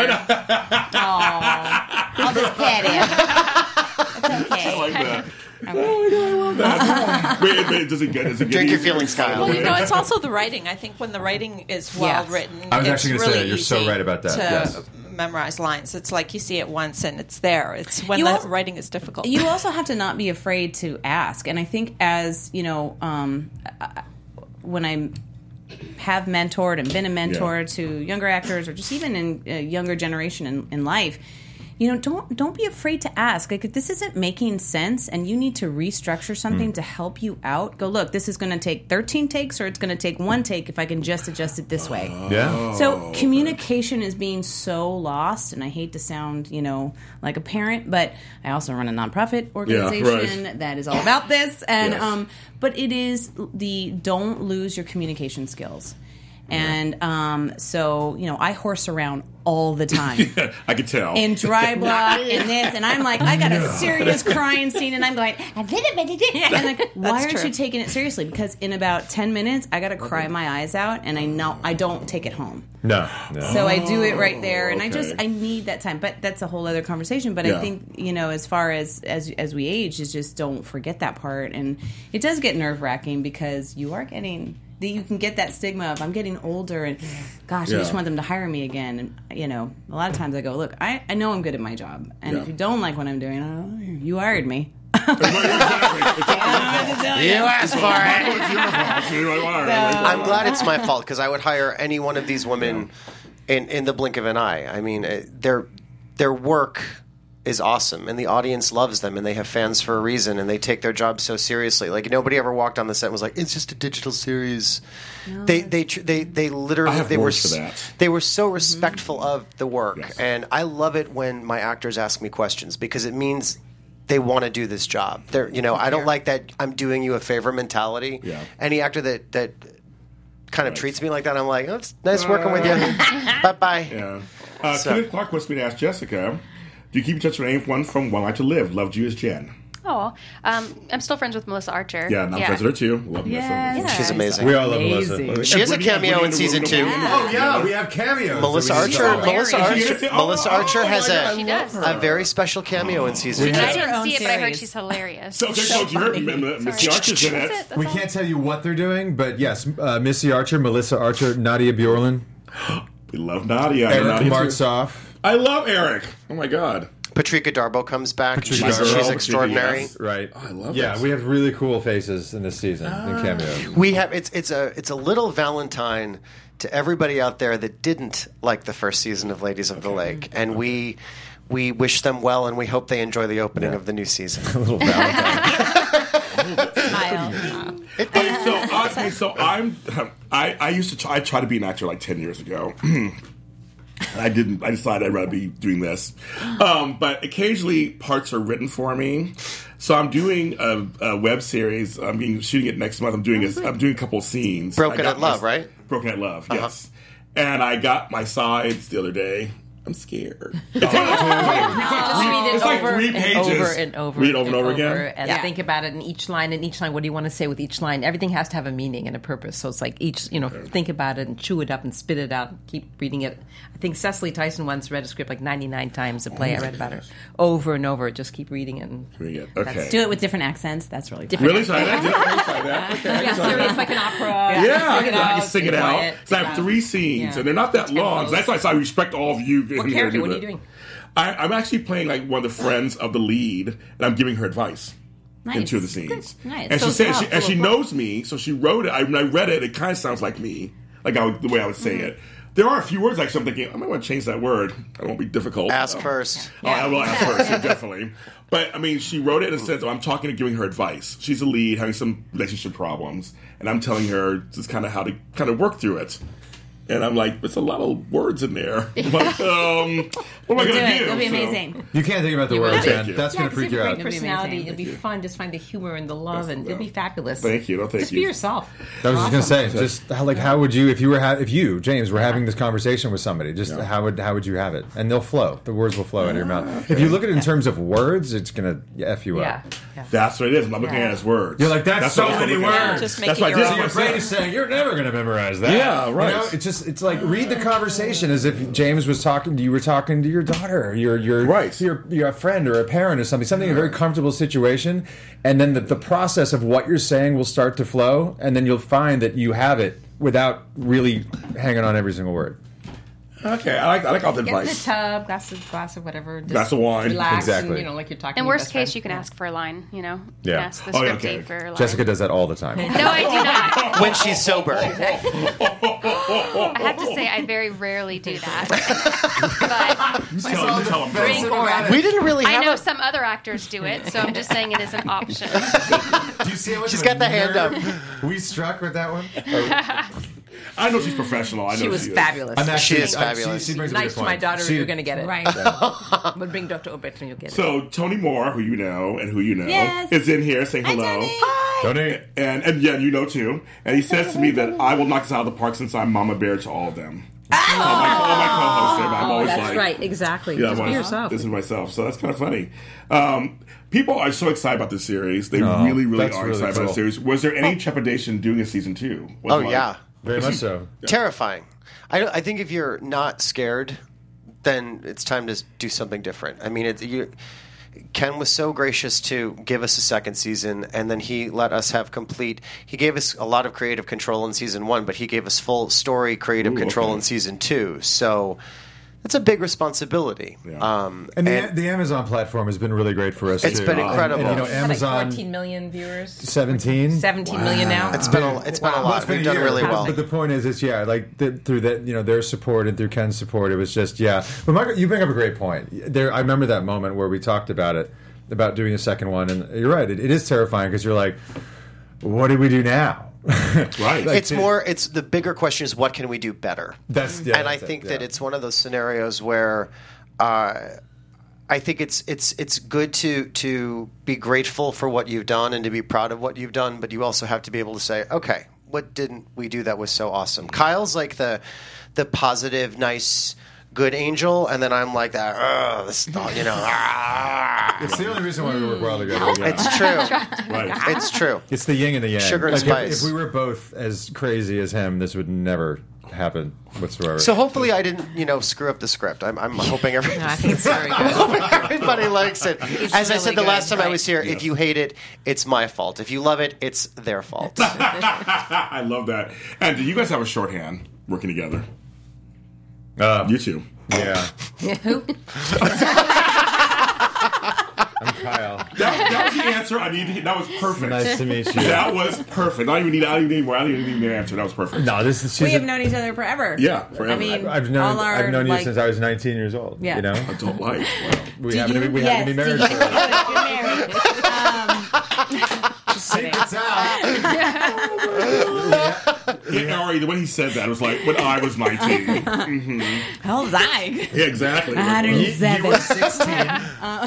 Speaker 3: Aw. I'll just pet him. It's okay.
Speaker 1: I like that. Oh my god, I love that. wait, wait, does it get? Does it get
Speaker 4: Drink your
Speaker 1: easier?
Speaker 4: feelings, Kyle.
Speaker 14: Well, you know, it's also the writing. I think when the writing is well
Speaker 15: Yes.
Speaker 14: written,
Speaker 5: I was
Speaker 14: it's
Speaker 5: actually gonna say
Speaker 14: really
Speaker 5: that. You're so
Speaker 14: easy
Speaker 5: right about that.
Speaker 14: To
Speaker 5: Yes.
Speaker 14: memorize lines. It's like you see it once and it's there. It's when
Speaker 3: You
Speaker 14: the
Speaker 3: also-
Speaker 14: writing is difficult.
Speaker 3: You also have to not be afraid to ask. And I think as, you know, um, I- when I have mentored and been a mentor
Speaker 1: Yeah.
Speaker 3: to younger actors or just even in a younger generation in, in life, you know, don't don't be afraid to ask. Like, if this isn't making sense and you need to restructure something to help you out, go, look, this is going to take thirteen takes or it's going to take one take if I can just adjust it this way.
Speaker 5: Yeah.
Speaker 3: So communication is being so lost, and I hate to sound, you know, like a parent, but I also run a nonprofit organization
Speaker 1: right.
Speaker 3: that is all about this, and
Speaker 1: Yes.
Speaker 3: um, but it is the don't lose your communication skills, and um, so you know, I horse around all the time.
Speaker 1: I could tell.
Speaker 3: In dry block and this, and I'm like, I got a serious crying scene, and I'm going, and like, why aren't
Speaker 14: true.
Speaker 3: you taking it seriously? Because in about ten minutes, I got to cry my eyes out, and I know I don't take it home.
Speaker 5: No. no.
Speaker 3: So I do it right there, and I just
Speaker 1: okay.
Speaker 3: I need that time. But that's a whole other conversation. But
Speaker 1: Yeah.
Speaker 3: I think, you know, as far as as as we age, is just don't forget that part. And it does get nerve wracking because you are getting that you can get that stigma of I'm getting older and gosh, I
Speaker 1: Yeah.
Speaker 3: just want them to hire me again. And you know, a lot of times I go, look, I, I know I'm good at my job, and
Speaker 1: Yeah.
Speaker 3: if you don't like what I'm doing, oh, you hired me.
Speaker 4: You asked for it.
Speaker 1: I'm
Speaker 4: I'm glad it's my fault because I would hire any one of these women in, in the blink of an eye. I mean, uh, their their work is awesome, and the audience loves them, and they have fans for a reason, and they take their job so seriously. Like nobody ever walked on the set and was like, "It's just a digital series."
Speaker 3: No.
Speaker 4: They they tr- they they
Speaker 1: I
Speaker 4: literally
Speaker 1: have
Speaker 4: they were
Speaker 1: words for
Speaker 4: s-
Speaker 1: that.
Speaker 4: they were so respectful of the work,
Speaker 1: Yes.
Speaker 4: and I love it when my actors ask me questions because it means they want to do this job. They're, you know, I don't like that I'm doing you a favor mentality.
Speaker 1: Yeah.
Speaker 4: Any actor that that kind of treats me like that, I'm like, oh, it's nice working with you. Bye bye.
Speaker 1: Yeah. Uh,
Speaker 4: So-
Speaker 1: Kenneth Clark wants me to ask Jessica, do you keep in touch with anyone from One Life to Live? Loved you as Jen.
Speaker 7: Oh, um, I'm still friends with Melissa Archer.
Speaker 1: Yeah, and I'm friends with her too. Love
Speaker 7: Yes.
Speaker 1: Melissa.
Speaker 4: She's amazing.
Speaker 5: We all love Melissa.
Speaker 4: She has a cameo in season two.
Speaker 5: Oh yeah, we have cameos.
Speaker 4: Melissa
Speaker 5: that we
Speaker 4: Archer.
Speaker 5: saw.
Speaker 4: Melissa Archer.
Speaker 1: Oh,
Speaker 4: Melissa Archer
Speaker 1: oh
Speaker 4: has
Speaker 1: my
Speaker 4: a
Speaker 1: God,
Speaker 7: She does.
Speaker 4: a very special cameo in season
Speaker 7: I
Speaker 4: two.
Speaker 7: didn't see it, but I heard she's hilarious.
Speaker 1: So, okay, so you heard M- M- Missy Archer's in it.
Speaker 5: We can't tell you what they're doing, but yes, uh, Missy Archer, Melissa Archer, Nadia Bjorlin,
Speaker 1: We love Nadia. I know
Speaker 5: Eric
Speaker 1: Nadia too.
Speaker 5: Martsoff.
Speaker 1: I love Eric. Oh my God.
Speaker 4: Patrika Darbo comes back.
Speaker 5: Patrika
Speaker 4: she's,
Speaker 5: Darbo.
Speaker 4: she's extraordinary.
Speaker 1: Yes.
Speaker 5: Right.
Speaker 1: Oh, I love
Speaker 5: Yeah,
Speaker 1: this.
Speaker 5: we have really cool faces in this season in cameo.
Speaker 4: We have it's it's a it's a little Valentine to everybody out there that didn't like the first season of Ladies of the Lake, and we we wish them well, and we hope they enjoy the opening of the new season.
Speaker 5: A little Valentine.
Speaker 3: Smile.
Speaker 1: Okay, so, uh, okay, so I'm. I, I used to try, I tried to be an actor like ten years ago. And I didn't. I decided I'd rather be doing this. Um, but occasionally, parts are written for me. So I'm doing a, a web series. I'm being, shooting it next month. I'm doing. A, I'm doing a couple of scenes.
Speaker 4: Broken
Speaker 1: I got
Speaker 4: at Love,
Speaker 1: my-
Speaker 4: right?
Speaker 1: Broken at Love.
Speaker 4: Uh-huh.
Speaker 1: Yes. And I got my sides the other day. I'm scared. It's like, it's like, it's like three
Speaker 15: and
Speaker 1: pages.
Speaker 15: over and over.
Speaker 1: Read it over and over again.
Speaker 15: And
Speaker 3: Yeah.
Speaker 15: think about it in each line. And each line, what do you want to say with each line? Everything has to have a meaning and a purpose. So it's like each, you know, think about it and chew it up and spit it out. And keep reading it. I think Cecily Tyson once read a script like ninety-nine times. A play I read about her over and over. Just keep reading it. And
Speaker 1: Read it. Okay.
Speaker 3: Do it with different accents. That's really fun.
Speaker 15: Different
Speaker 1: Really? Try that? Did I try that? Okay. I
Speaker 15: yeah,
Speaker 1: can try
Speaker 15: serious
Speaker 1: that.
Speaker 15: like an opera.
Speaker 1: Yeah, I
Speaker 15: Sing it
Speaker 1: can, I can
Speaker 15: out,
Speaker 1: sing it
Speaker 15: enjoy
Speaker 1: out.
Speaker 15: it.
Speaker 1: So I have three scenes,
Speaker 15: Yeah.
Speaker 1: and they're not that long. So that's why I respect all of you.
Speaker 15: What character? What are you doing?
Speaker 1: I, I'm actually playing like one of the friends of the lead, and I'm giving her advice in
Speaker 3: Nice.
Speaker 1: two of the scenes.
Speaker 3: Nice.
Speaker 1: And
Speaker 3: So
Speaker 1: she said,
Speaker 3: it's
Speaker 1: she,
Speaker 3: not
Speaker 1: and
Speaker 3: full
Speaker 1: she
Speaker 3: of
Speaker 1: knows me, so she wrote it. I, when I read it, it kind of sounds like me, like I would, the way I would say it. There are a few words like I'm thinking, I might want to change that word. It won't be difficult.
Speaker 4: Ask
Speaker 1: Oh.
Speaker 4: first.
Speaker 1: Oh, I will ask first, yeah, definitely. But I mean, she wrote it in a sense of I'm talking and giving her advice. She's a lead, having some relationship problems, and I'm telling her just kind of how to kind of work through it. And I'm like, there's a lot of words in there. I'm like, um, what am I
Speaker 3: Do
Speaker 1: going to
Speaker 3: it.
Speaker 1: do?
Speaker 3: It'll be
Speaker 1: So-
Speaker 3: amazing.
Speaker 5: You can't think about the
Speaker 15: You will.
Speaker 5: words,
Speaker 1: Thank
Speaker 5: man.
Speaker 1: you.
Speaker 5: That's
Speaker 15: Yeah,
Speaker 5: going to
Speaker 15: 'cause
Speaker 5: freak
Speaker 15: you
Speaker 5: you
Speaker 15: have
Speaker 5: out.
Speaker 15: a great personality.
Speaker 3: amazing.
Speaker 15: It'll be fun. Just find the humor and the love, and it'll be fabulous.
Speaker 1: Thank you. No, thank
Speaker 15: Just
Speaker 1: you.
Speaker 15: be yourself.
Speaker 5: I was just going
Speaker 15: Awesome.
Speaker 5: to say, just how, like, how would you, if you were, ha- if you, James, were having this conversation with somebody, just
Speaker 1: Yeah.
Speaker 5: how would how would you have it? And they'll flow. The words will flow out of your mouth. If you look at it in terms of words, it's going to f you
Speaker 15: Yeah.
Speaker 5: up.
Speaker 15: yeah.
Speaker 1: That's what it is. I'm not looking at it as words.
Speaker 5: You're like, that's, so
Speaker 1: what I'm
Speaker 5: many
Speaker 1: looking at.
Speaker 5: words.
Speaker 14: Just
Speaker 1: That's
Speaker 14: make
Speaker 1: why
Speaker 14: it
Speaker 1: I did
Speaker 14: your
Speaker 1: it
Speaker 14: own.
Speaker 5: Your brain
Speaker 1: myself.
Speaker 5: is saying you're never going to memorize that.
Speaker 1: Yeah, right.
Speaker 5: You know, it's just it's like read the conversation as if James was talking to you were talking to your daughter, or your your
Speaker 1: Right.
Speaker 5: your your friend or a parent or something, something in a very comfortable situation, and then the, the process of what you're saying will start to flow, and then you'll find that you have it without really hanging on every single word.
Speaker 1: Okay, I like I like all the
Speaker 15: Get in the
Speaker 1: advice.
Speaker 15: tub, glass of glass of whatever. Just
Speaker 1: Glass of wine.
Speaker 15: Relax,
Speaker 5: Exactly.
Speaker 15: and, you know, like you're talking.
Speaker 7: In
Speaker 15: to your
Speaker 7: worst
Speaker 15: best
Speaker 7: case,
Speaker 15: friend.
Speaker 7: you can ask for a line. You know, you
Speaker 5: Yeah.
Speaker 7: can ask the
Speaker 1: Oh, yeah,
Speaker 7: script
Speaker 1: okay.
Speaker 7: for a line.
Speaker 5: Jessica does that all the time.
Speaker 7: No, I do not.
Speaker 4: When she's sober.
Speaker 7: I have to say, I very rarely do that. but
Speaker 1: Tell, tell them.
Speaker 4: We didn't really
Speaker 7: I
Speaker 4: have
Speaker 7: know
Speaker 4: a...
Speaker 7: some other actors do it, so I'm just saying it is an option.
Speaker 5: Do you see how much
Speaker 4: She's
Speaker 5: of a
Speaker 4: got the hand
Speaker 5: nerd we struck with that one?
Speaker 1: I know she's professional. I know
Speaker 15: She was
Speaker 1: is.
Speaker 15: fabulous.
Speaker 5: I'm actually,
Speaker 4: She is
Speaker 5: I-
Speaker 4: fabulous.
Speaker 5: She, she brings a
Speaker 15: Nice
Speaker 5: good
Speaker 15: to my
Speaker 5: point.
Speaker 15: daughter.
Speaker 5: She-
Speaker 15: You're going to get it.
Speaker 3: Right.
Speaker 15: But bring Doctor Obert and you'll get it.
Speaker 1: So Tony Moore, who you know and who you know,
Speaker 3: Yes.
Speaker 1: is in here saying hello.
Speaker 5: Tony.
Speaker 1: And and yeah, you know too. And he says to me that I will knock this out of the park since I'm Mama Bear to all of them. All my, all my co-hosts, there, but I'm
Speaker 15: Oh,
Speaker 1: always
Speaker 15: that's
Speaker 1: like,
Speaker 15: right. Exactly.
Speaker 1: Yeah,
Speaker 15: Just
Speaker 1: I
Speaker 15: be
Speaker 1: wanna-
Speaker 15: yourself.
Speaker 1: This is myself. So that's kind of funny. Um, people are so excited about this series. They
Speaker 5: Oh,
Speaker 1: really, really
Speaker 5: that's
Speaker 1: are
Speaker 5: really
Speaker 1: excited about
Speaker 5: cool.
Speaker 1: the series. Was there any trepidation doing a season two? Was
Speaker 4: Oh,
Speaker 1: like-
Speaker 4: yeah.
Speaker 5: Very much so.
Speaker 4: Terrifying. I, don't- I think if you're not scared, then it's time to do something different. I mean, it's you. Ken was so gracious to give us a second season, and then he let us have complete. He gave us a lot of creative control in season one, but he gave us full story creative
Speaker 1: Ooh,
Speaker 4: control
Speaker 1: okay.
Speaker 4: in season two. So that's a big responsibility. Um,
Speaker 5: And the,
Speaker 4: and-
Speaker 5: the Amazon platform has been really great for us.
Speaker 4: It's
Speaker 5: too.
Speaker 4: been
Speaker 5: And-
Speaker 4: incredible.
Speaker 5: And, you know,
Speaker 15: Like
Speaker 5: Amazon
Speaker 15: fourteen million viewers.
Speaker 5: seventeen,
Speaker 15: seventeen million now.
Speaker 4: It's been a, it's been a
Speaker 5: Well,
Speaker 4: lot.
Speaker 5: it's been
Speaker 4: We've
Speaker 5: a
Speaker 4: done
Speaker 5: year,
Speaker 4: really
Speaker 5: but-
Speaker 4: well.
Speaker 5: But the point is, it's yeah, like the, through that, you know, their support and through Ken's support, it was just yeah. But Michael, you bring up a great point. There, I remember that moment where we talked about it, about doing a second one, and you're right. It, it is terrifying because you're like, what do we do now?
Speaker 1: Right.
Speaker 5: Like,
Speaker 4: It's more. It's the bigger question is what can we do better?
Speaker 5: That's yeah,
Speaker 4: and I
Speaker 5: that's it,
Speaker 4: think
Speaker 5: yeah.
Speaker 4: that it's one of those scenarios where uh, I think it's it's it's good to to be grateful for what you've done and to be proud of what you've done, but you also have to be able to say, okay, what didn't we do that was so awesome? Kyle's like the the positive, nice, good angel, and then I'm like that. Oh, this, you know. ah.
Speaker 5: It's the only reason why we work well together.
Speaker 4: It's true.
Speaker 1: Right.
Speaker 4: It's true.
Speaker 5: It's the yin and the yang.
Speaker 4: Sugar and
Speaker 5: Like, if-
Speaker 4: spice.
Speaker 5: If, we were both as crazy as him, this would never happen whatsoever.
Speaker 4: So hopefully I didn't, you know, screw up the script. I'm, I'm hoping everybody.
Speaker 15: No, I think it's very good.
Speaker 4: I'm hoping everybody likes it.
Speaker 15: It's
Speaker 4: As I
Speaker 15: really
Speaker 4: said the
Speaker 15: good,
Speaker 4: last time I
Speaker 15: right.
Speaker 4: was here, if you hate it, it's my fault. If you love it, it's their fault.
Speaker 1: I love that. And do you guys have a shorthand working together?
Speaker 5: Uh,
Speaker 1: You two.
Speaker 5: yeah,
Speaker 3: Who?
Speaker 5: I'm Kyle.
Speaker 1: That, that was the answer I needed. That was perfect.
Speaker 5: Nice to meet you.
Speaker 1: That was perfect. I don't even need. I don't even need more. I don't even need an answer. That was perfect.
Speaker 5: No, this is.
Speaker 3: We
Speaker 5: she's
Speaker 3: have
Speaker 5: a-
Speaker 3: known each other forever.
Speaker 1: Yeah, forever.
Speaker 3: I mean,
Speaker 5: I've known.
Speaker 3: all our,
Speaker 5: I've known you
Speaker 3: like,
Speaker 5: since I was nineteen years old.
Speaker 3: Yeah.
Speaker 5: You know,
Speaker 1: Adult life. Wow.
Speaker 5: we
Speaker 3: Do
Speaker 5: happen to be.
Speaker 3: you-
Speaker 5: We
Speaker 3: yes,
Speaker 5: happen to be
Speaker 3: do
Speaker 5: married.
Speaker 3: you-
Speaker 5: for it.
Speaker 3: You're married. Um,
Speaker 5: Secrets out.
Speaker 1: Yeah, Ari, the way he said that was like when I was nineteen. Mm-hmm.
Speaker 3: how was I?
Speaker 1: Yeah, exactly.
Speaker 3: one hundred seven.
Speaker 5: You were sixteen.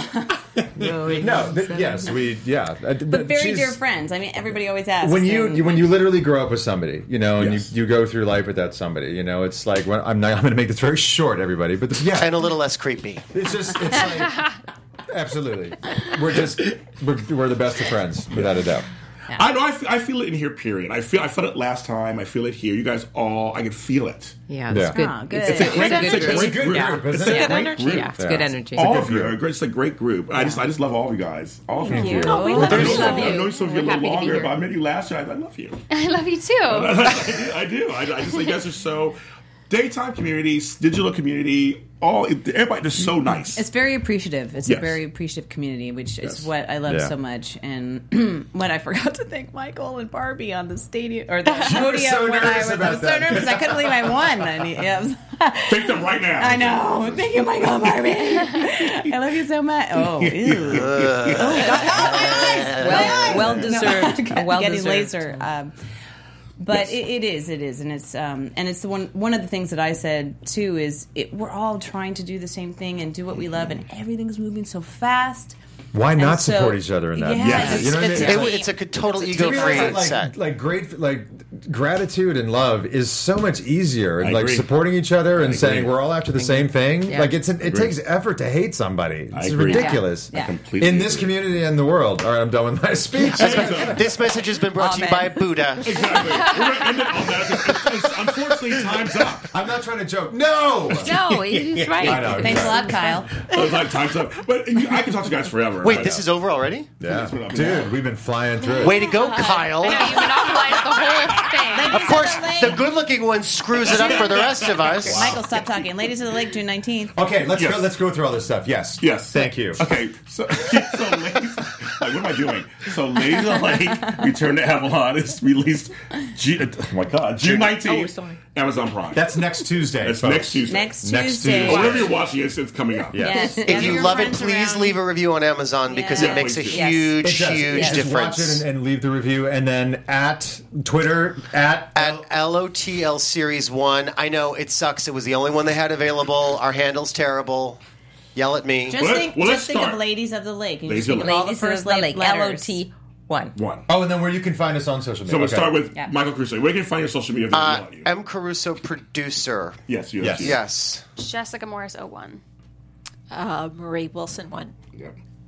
Speaker 5: No, th- yes, we. Yeah, Uh,
Speaker 3: But very
Speaker 5: she's-
Speaker 3: dear friends. I mean, everybody always asks.
Speaker 5: When you,
Speaker 3: and-
Speaker 5: you when you literally grow up with somebody, you know, and
Speaker 1: Yes.
Speaker 5: you, you go through life with that somebody, you know, it's like when, I'm not, I'm going to make this very short, everybody, but the, yeah,
Speaker 4: And a little less creepy.
Speaker 5: it's just it's like absolutely, we're just we're, we're the best of friends without a doubt.
Speaker 1: I know. I, f- I feel it in here. Period. I feel. I felt it last time. I feel it here. You guys all. I can feel it.
Speaker 15: Yeah, it's
Speaker 5: Yeah.
Speaker 15: good.
Speaker 3: Oh, good.
Speaker 1: It's a great,
Speaker 15: It's
Speaker 1: it's a
Speaker 15: good
Speaker 1: great
Speaker 5: group.
Speaker 1: group.
Speaker 5: Yeah.
Speaker 1: It's
Speaker 5: It's
Speaker 1: a
Speaker 5: a
Speaker 1: great
Speaker 5: good
Speaker 14: energy.
Speaker 1: group.
Speaker 15: Yeah, it's
Speaker 5: Yeah.
Speaker 15: good energy.
Speaker 1: All
Speaker 5: good
Speaker 1: of you
Speaker 5: group.
Speaker 1: are great. It's a great group. I just, I just love all of you guys. All of you.
Speaker 5: you.
Speaker 3: Oh, we
Speaker 1: I
Speaker 3: love
Speaker 1: know
Speaker 3: you.
Speaker 1: some-
Speaker 15: love
Speaker 1: I
Speaker 15: you.
Speaker 1: know some of you a
Speaker 15: We're
Speaker 1: little
Speaker 15: happy to be
Speaker 1: longer,
Speaker 15: here.
Speaker 1: but I met you last year. I love you.
Speaker 7: I love you too.
Speaker 1: I do. I, I just think you guys are so daytime communities, digital community. All everybody just so nice.
Speaker 3: It's very appreciative. It's
Speaker 1: Yes.
Speaker 3: a very appreciative community, which
Speaker 1: Yes.
Speaker 3: is what I love
Speaker 5: Yeah.
Speaker 3: so much. And when I forgot to thank Michael and Barbie on the stadium or the
Speaker 5: were
Speaker 3: podium,
Speaker 5: so
Speaker 3: when I
Speaker 5: nervous
Speaker 3: was, I
Speaker 5: about
Speaker 3: was so
Speaker 5: that.
Speaker 3: nervous, I couldn't believe I won. And he- yeah, I was-
Speaker 1: Thank them right now.
Speaker 3: I know. Thank you, Michael and Barbie. I love you so much. Oh, ew. oh God. Oh, my eyes.
Speaker 15: Well-
Speaker 3: My eyes.
Speaker 15: well deserved.
Speaker 3: No,
Speaker 15: Well
Speaker 3: getting
Speaker 15: deserved.
Speaker 3: laser. Um, but it, it is, it is, and it's um, and it's the one one of the things that I said too is it, we're all trying to do the same thing and do what we love, and everything's moving so fast.
Speaker 5: Why
Speaker 3: And
Speaker 5: not
Speaker 3: so-
Speaker 5: support each other in that?
Speaker 3: Yeah,
Speaker 1: Yes.
Speaker 3: it's-
Speaker 5: You know what I
Speaker 3: it's
Speaker 5: mean?
Speaker 3: a
Speaker 4: It-
Speaker 3: team.
Speaker 4: it's a total
Speaker 3: It's a
Speaker 4: ego
Speaker 3: team.
Speaker 4: free
Speaker 5: like,
Speaker 4: set.
Speaker 5: like great like gratitude and love is so much easier and
Speaker 1: I
Speaker 5: like
Speaker 1: agree.
Speaker 5: supporting each other and
Speaker 1: I
Speaker 5: saying
Speaker 1: agree.
Speaker 5: we're all after the same thing.
Speaker 15: Yeah.
Speaker 5: Like it's an, it
Speaker 1: Agree.
Speaker 5: takes effort to hate somebody.
Speaker 1: I
Speaker 5: It's
Speaker 1: agree.
Speaker 5: ridiculous.
Speaker 3: Yeah. Yeah.
Speaker 1: Completely
Speaker 5: In this
Speaker 1: agree.
Speaker 5: community and the world. All right, I'm done with my speech.
Speaker 4: This message has been brought to you by
Speaker 3: Amen.
Speaker 4: Buddha.
Speaker 1: Exactly. We're going to end it on that because unfortunately time's up.
Speaker 5: I'm not trying to joke. No.
Speaker 15: No, he's right.
Speaker 5: I know.
Speaker 3: Thanks a lot, Kyle.
Speaker 1: I was like, time's up. But I can talk to you guys forever.
Speaker 4: Wait, this is over already?
Speaker 5: Yeah.
Speaker 1: It's been up.
Speaker 5: Dude, we've been flying through it.
Speaker 4: Way to go, Kyle.
Speaker 7: I know, you monopolized the whole thing.
Speaker 4: Of course, the good-looking one screws it up for the rest of us.
Speaker 3: Michael, stop talking. Ladies of the Lake, June nineteenth.
Speaker 5: Okay, let's
Speaker 1: Yes.
Speaker 5: go let's go through all this stuff. Yes.
Speaker 1: Yes.
Speaker 5: Thank you.
Speaker 1: Okay, so, so ladies, like, what am I doing? So Ladies of the Lake, Return to Avalon is released, G, oh my God, June nineteenth,
Speaker 15: sorry.
Speaker 1: Amazon Prime.
Speaker 5: That's next Tuesday.
Speaker 1: That's
Speaker 5: folks.
Speaker 1: next Tuesday.
Speaker 3: Next
Speaker 5: Next
Speaker 3: Tuesday.
Speaker 5: Tuesday.
Speaker 1: Or wherever you're watching it, it's coming up.
Speaker 5: Yeah.
Speaker 3: Yes.
Speaker 4: If
Speaker 3: gather
Speaker 4: you
Speaker 3: your
Speaker 4: love it,
Speaker 3: friends
Speaker 4: please
Speaker 3: around.
Speaker 4: leave a review on Amazon because
Speaker 3: Yeah.
Speaker 4: it makes a
Speaker 1: Please
Speaker 3: do.
Speaker 4: huge,
Speaker 5: It does.
Speaker 4: huge
Speaker 3: Yes.
Speaker 5: Just watch
Speaker 4: difference.
Speaker 5: it and, and leave the review, and then at Twitter at
Speaker 4: At L O T L Series one, I know it sucks. It was the only one they had available. Our handle's terrible. Yell at me.
Speaker 3: Just
Speaker 1: Well,
Speaker 3: think,
Speaker 1: well, let's
Speaker 3: just think
Speaker 1: start.
Speaker 3: of Ladies of the Lake. You
Speaker 1: Ladies
Speaker 3: just
Speaker 1: of
Speaker 3: think
Speaker 1: the
Speaker 3: of all the
Speaker 15: Ladies
Speaker 3: first
Speaker 15: of the Lake. L O
Speaker 3: letters.
Speaker 15: T one.
Speaker 1: One.
Speaker 5: Oh, and then where you can find us on social media.
Speaker 1: So we'll
Speaker 5: Okay.
Speaker 1: start with
Speaker 3: Yeah.
Speaker 1: Michael Caruso. Where can you find your social media? if they
Speaker 4: Uh,
Speaker 1: want you?
Speaker 4: M. Caruso, producer.
Speaker 1: Yes, you.
Speaker 5: Yes.
Speaker 4: Yes.
Speaker 7: Jessica Morris oh one.
Speaker 14: Uh, Marie Wilson one.
Speaker 1: Yeah,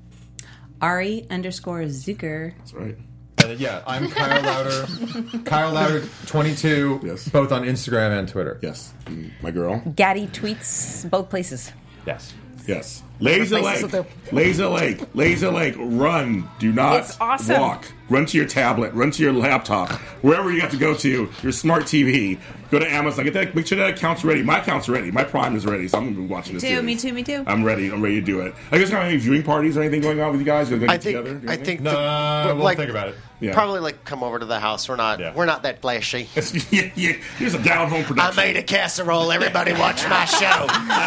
Speaker 3: Ari underscore Zucker.
Speaker 1: that's right.
Speaker 5: And then, yeah, I'm Kyle Louder. Kyle Louder twenty-two.
Speaker 1: Yes.
Speaker 5: Both on Instagram and Twitter.
Speaker 1: Yes, my girl.
Speaker 15: Gaddy tweets both places.
Speaker 5: Yes.
Speaker 1: Yes. Laser
Speaker 15: Places
Speaker 1: Lake.
Speaker 15: that
Speaker 1: Laser Lake. Laser Lake. Run. Do not
Speaker 15: It's awesome.
Speaker 1: walk. Run to your tablet. Run to your laptop. Wherever you have to go to, your smart T V. Go to Amazon. Get that. Make sure that account's ready. My account's ready. My Prime is ready. So I'm going to be watching this
Speaker 3: Too,
Speaker 1: series.
Speaker 3: me too, me too.
Speaker 1: I'm ready. I'm ready to do it. I guess not any viewing parties or anything going on with you guys. You're going to
Speaker 4: I
Speaker 1: get
Speaker 4: think.
Speaker 1: together. do you
Speaker 4: I think.
Speaker 5: No,
Speaker 4: the-
Speaker 5: we'll
Speaker 4: like,
Speaker 5: think about it.
Speaker 1: Yeah.
Speaker 4: Probably like come over to the house. We're not.
Speaker 1: Yeah.
Speaker 4: We're not that flashy.
Speaker 1: yeah, yeah. Here's a down home
Speaker 4: I
Speaker 1: production.
Speaker 4: made a casserole. Everybody watch my show.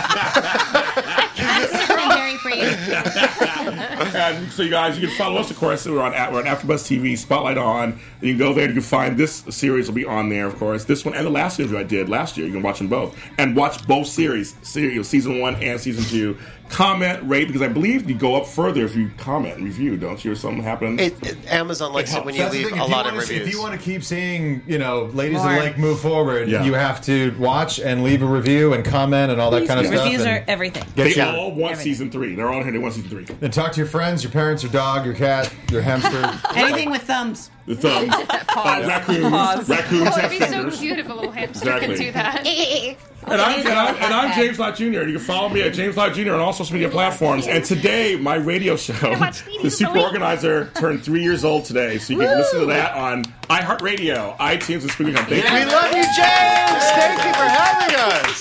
Speaker 3: I'm super and dairy free.
Speaker 1: And so, you guys, you can follow us, of course. We're on, we're on AfterBuzz T V, Spotlight On. And you can go there and you can find this series will be on there, of course. This one and the last interview I did last year. You can watch them both. And watch both series, series season one and season two. Comment, rate, because I believe you go up further if you comment and review, don't you? Or something happens.
Speaker 4: It, it, Amazon likes it, when you
Speaker 5: That's the
Speaker 4: leave
Speaker 5: thing,
Speaker 4: a
Speaker 5: if you
Speaker 4: lot of
Speaker 5: wanna-
Speaker 4: reviews.
Speaker 5: If you want to keep seeing, you know, Ladies
Speaker 3: More.
Speaker 5: of the Lake move forward,
Speaker 1: Yeah.
Speaker 5: you have to watch and leave a review and comment and all that kind of stuff.
Speaker 3: Reviews
Speaker 5: and
Speaker 3: are everything.
Speaker 5: Get
Speaker 1: They
Speaker 5: your-
Speaker 1: all want
Speaker 3: Everything.
Speaker 1: season three. They're all here. They want season three.
Speaker 5: and talk to your friends, your parents, your dog, your cat, your hamster.
Speaker 3: Anything with thumbs.
Speaker 1: The thumbs.
Speaker 15: Pause.
Speaker 1: Uh, raccoons.
Speaker 15: Pause.
Speaker 1: Raccoons
Speaker 7: Oh,
Speaker 1: have
Speaker 7: it'd be so
Speaker 1: fingers.
Speaker 7: cute if a little hamster
Speaker 1: Exactly.
Speaker 7: could do that.
Speaker 1: And I'm, and, I'm, and I'm James Lott Junior And you can follow me at James Lott Junior on all social media platforms. And today, my radio show, The Super Organizer, turned three years old today. So you can listen to that on iHeartRadio, iTunes, and Spreaker. Thank
Speaker 4: we
Speaker 1: you.
Speaker 4: love you, James. Thank you for having us.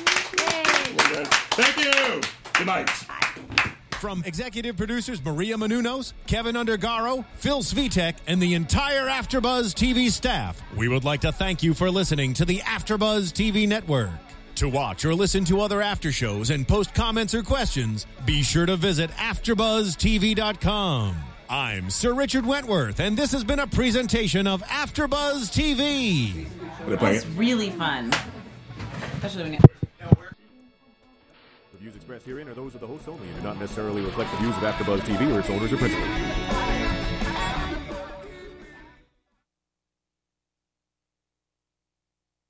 Speaker 1: Thank you. Good night.
Speaker 2: From executive producers Maria Menounos, Kevin Undergaro, Phil Svitek, and the entire AfterBuzz T V staff, we would like to thank you for listening to the AfterBuzz T V network. To watch or listen to other after shows and post comments or questions, be sure to visit after buzz T V dot com. I'm Sir Richard Wentworth, and this has been a presentation of AfterBuzz T V.
Speaker 3: It's really fun. Especially when you...
Speaker 16: The views expressed herein are those of the hosts only and do not necessarily reflect the views of AfterBuzz T V or its owners or principals.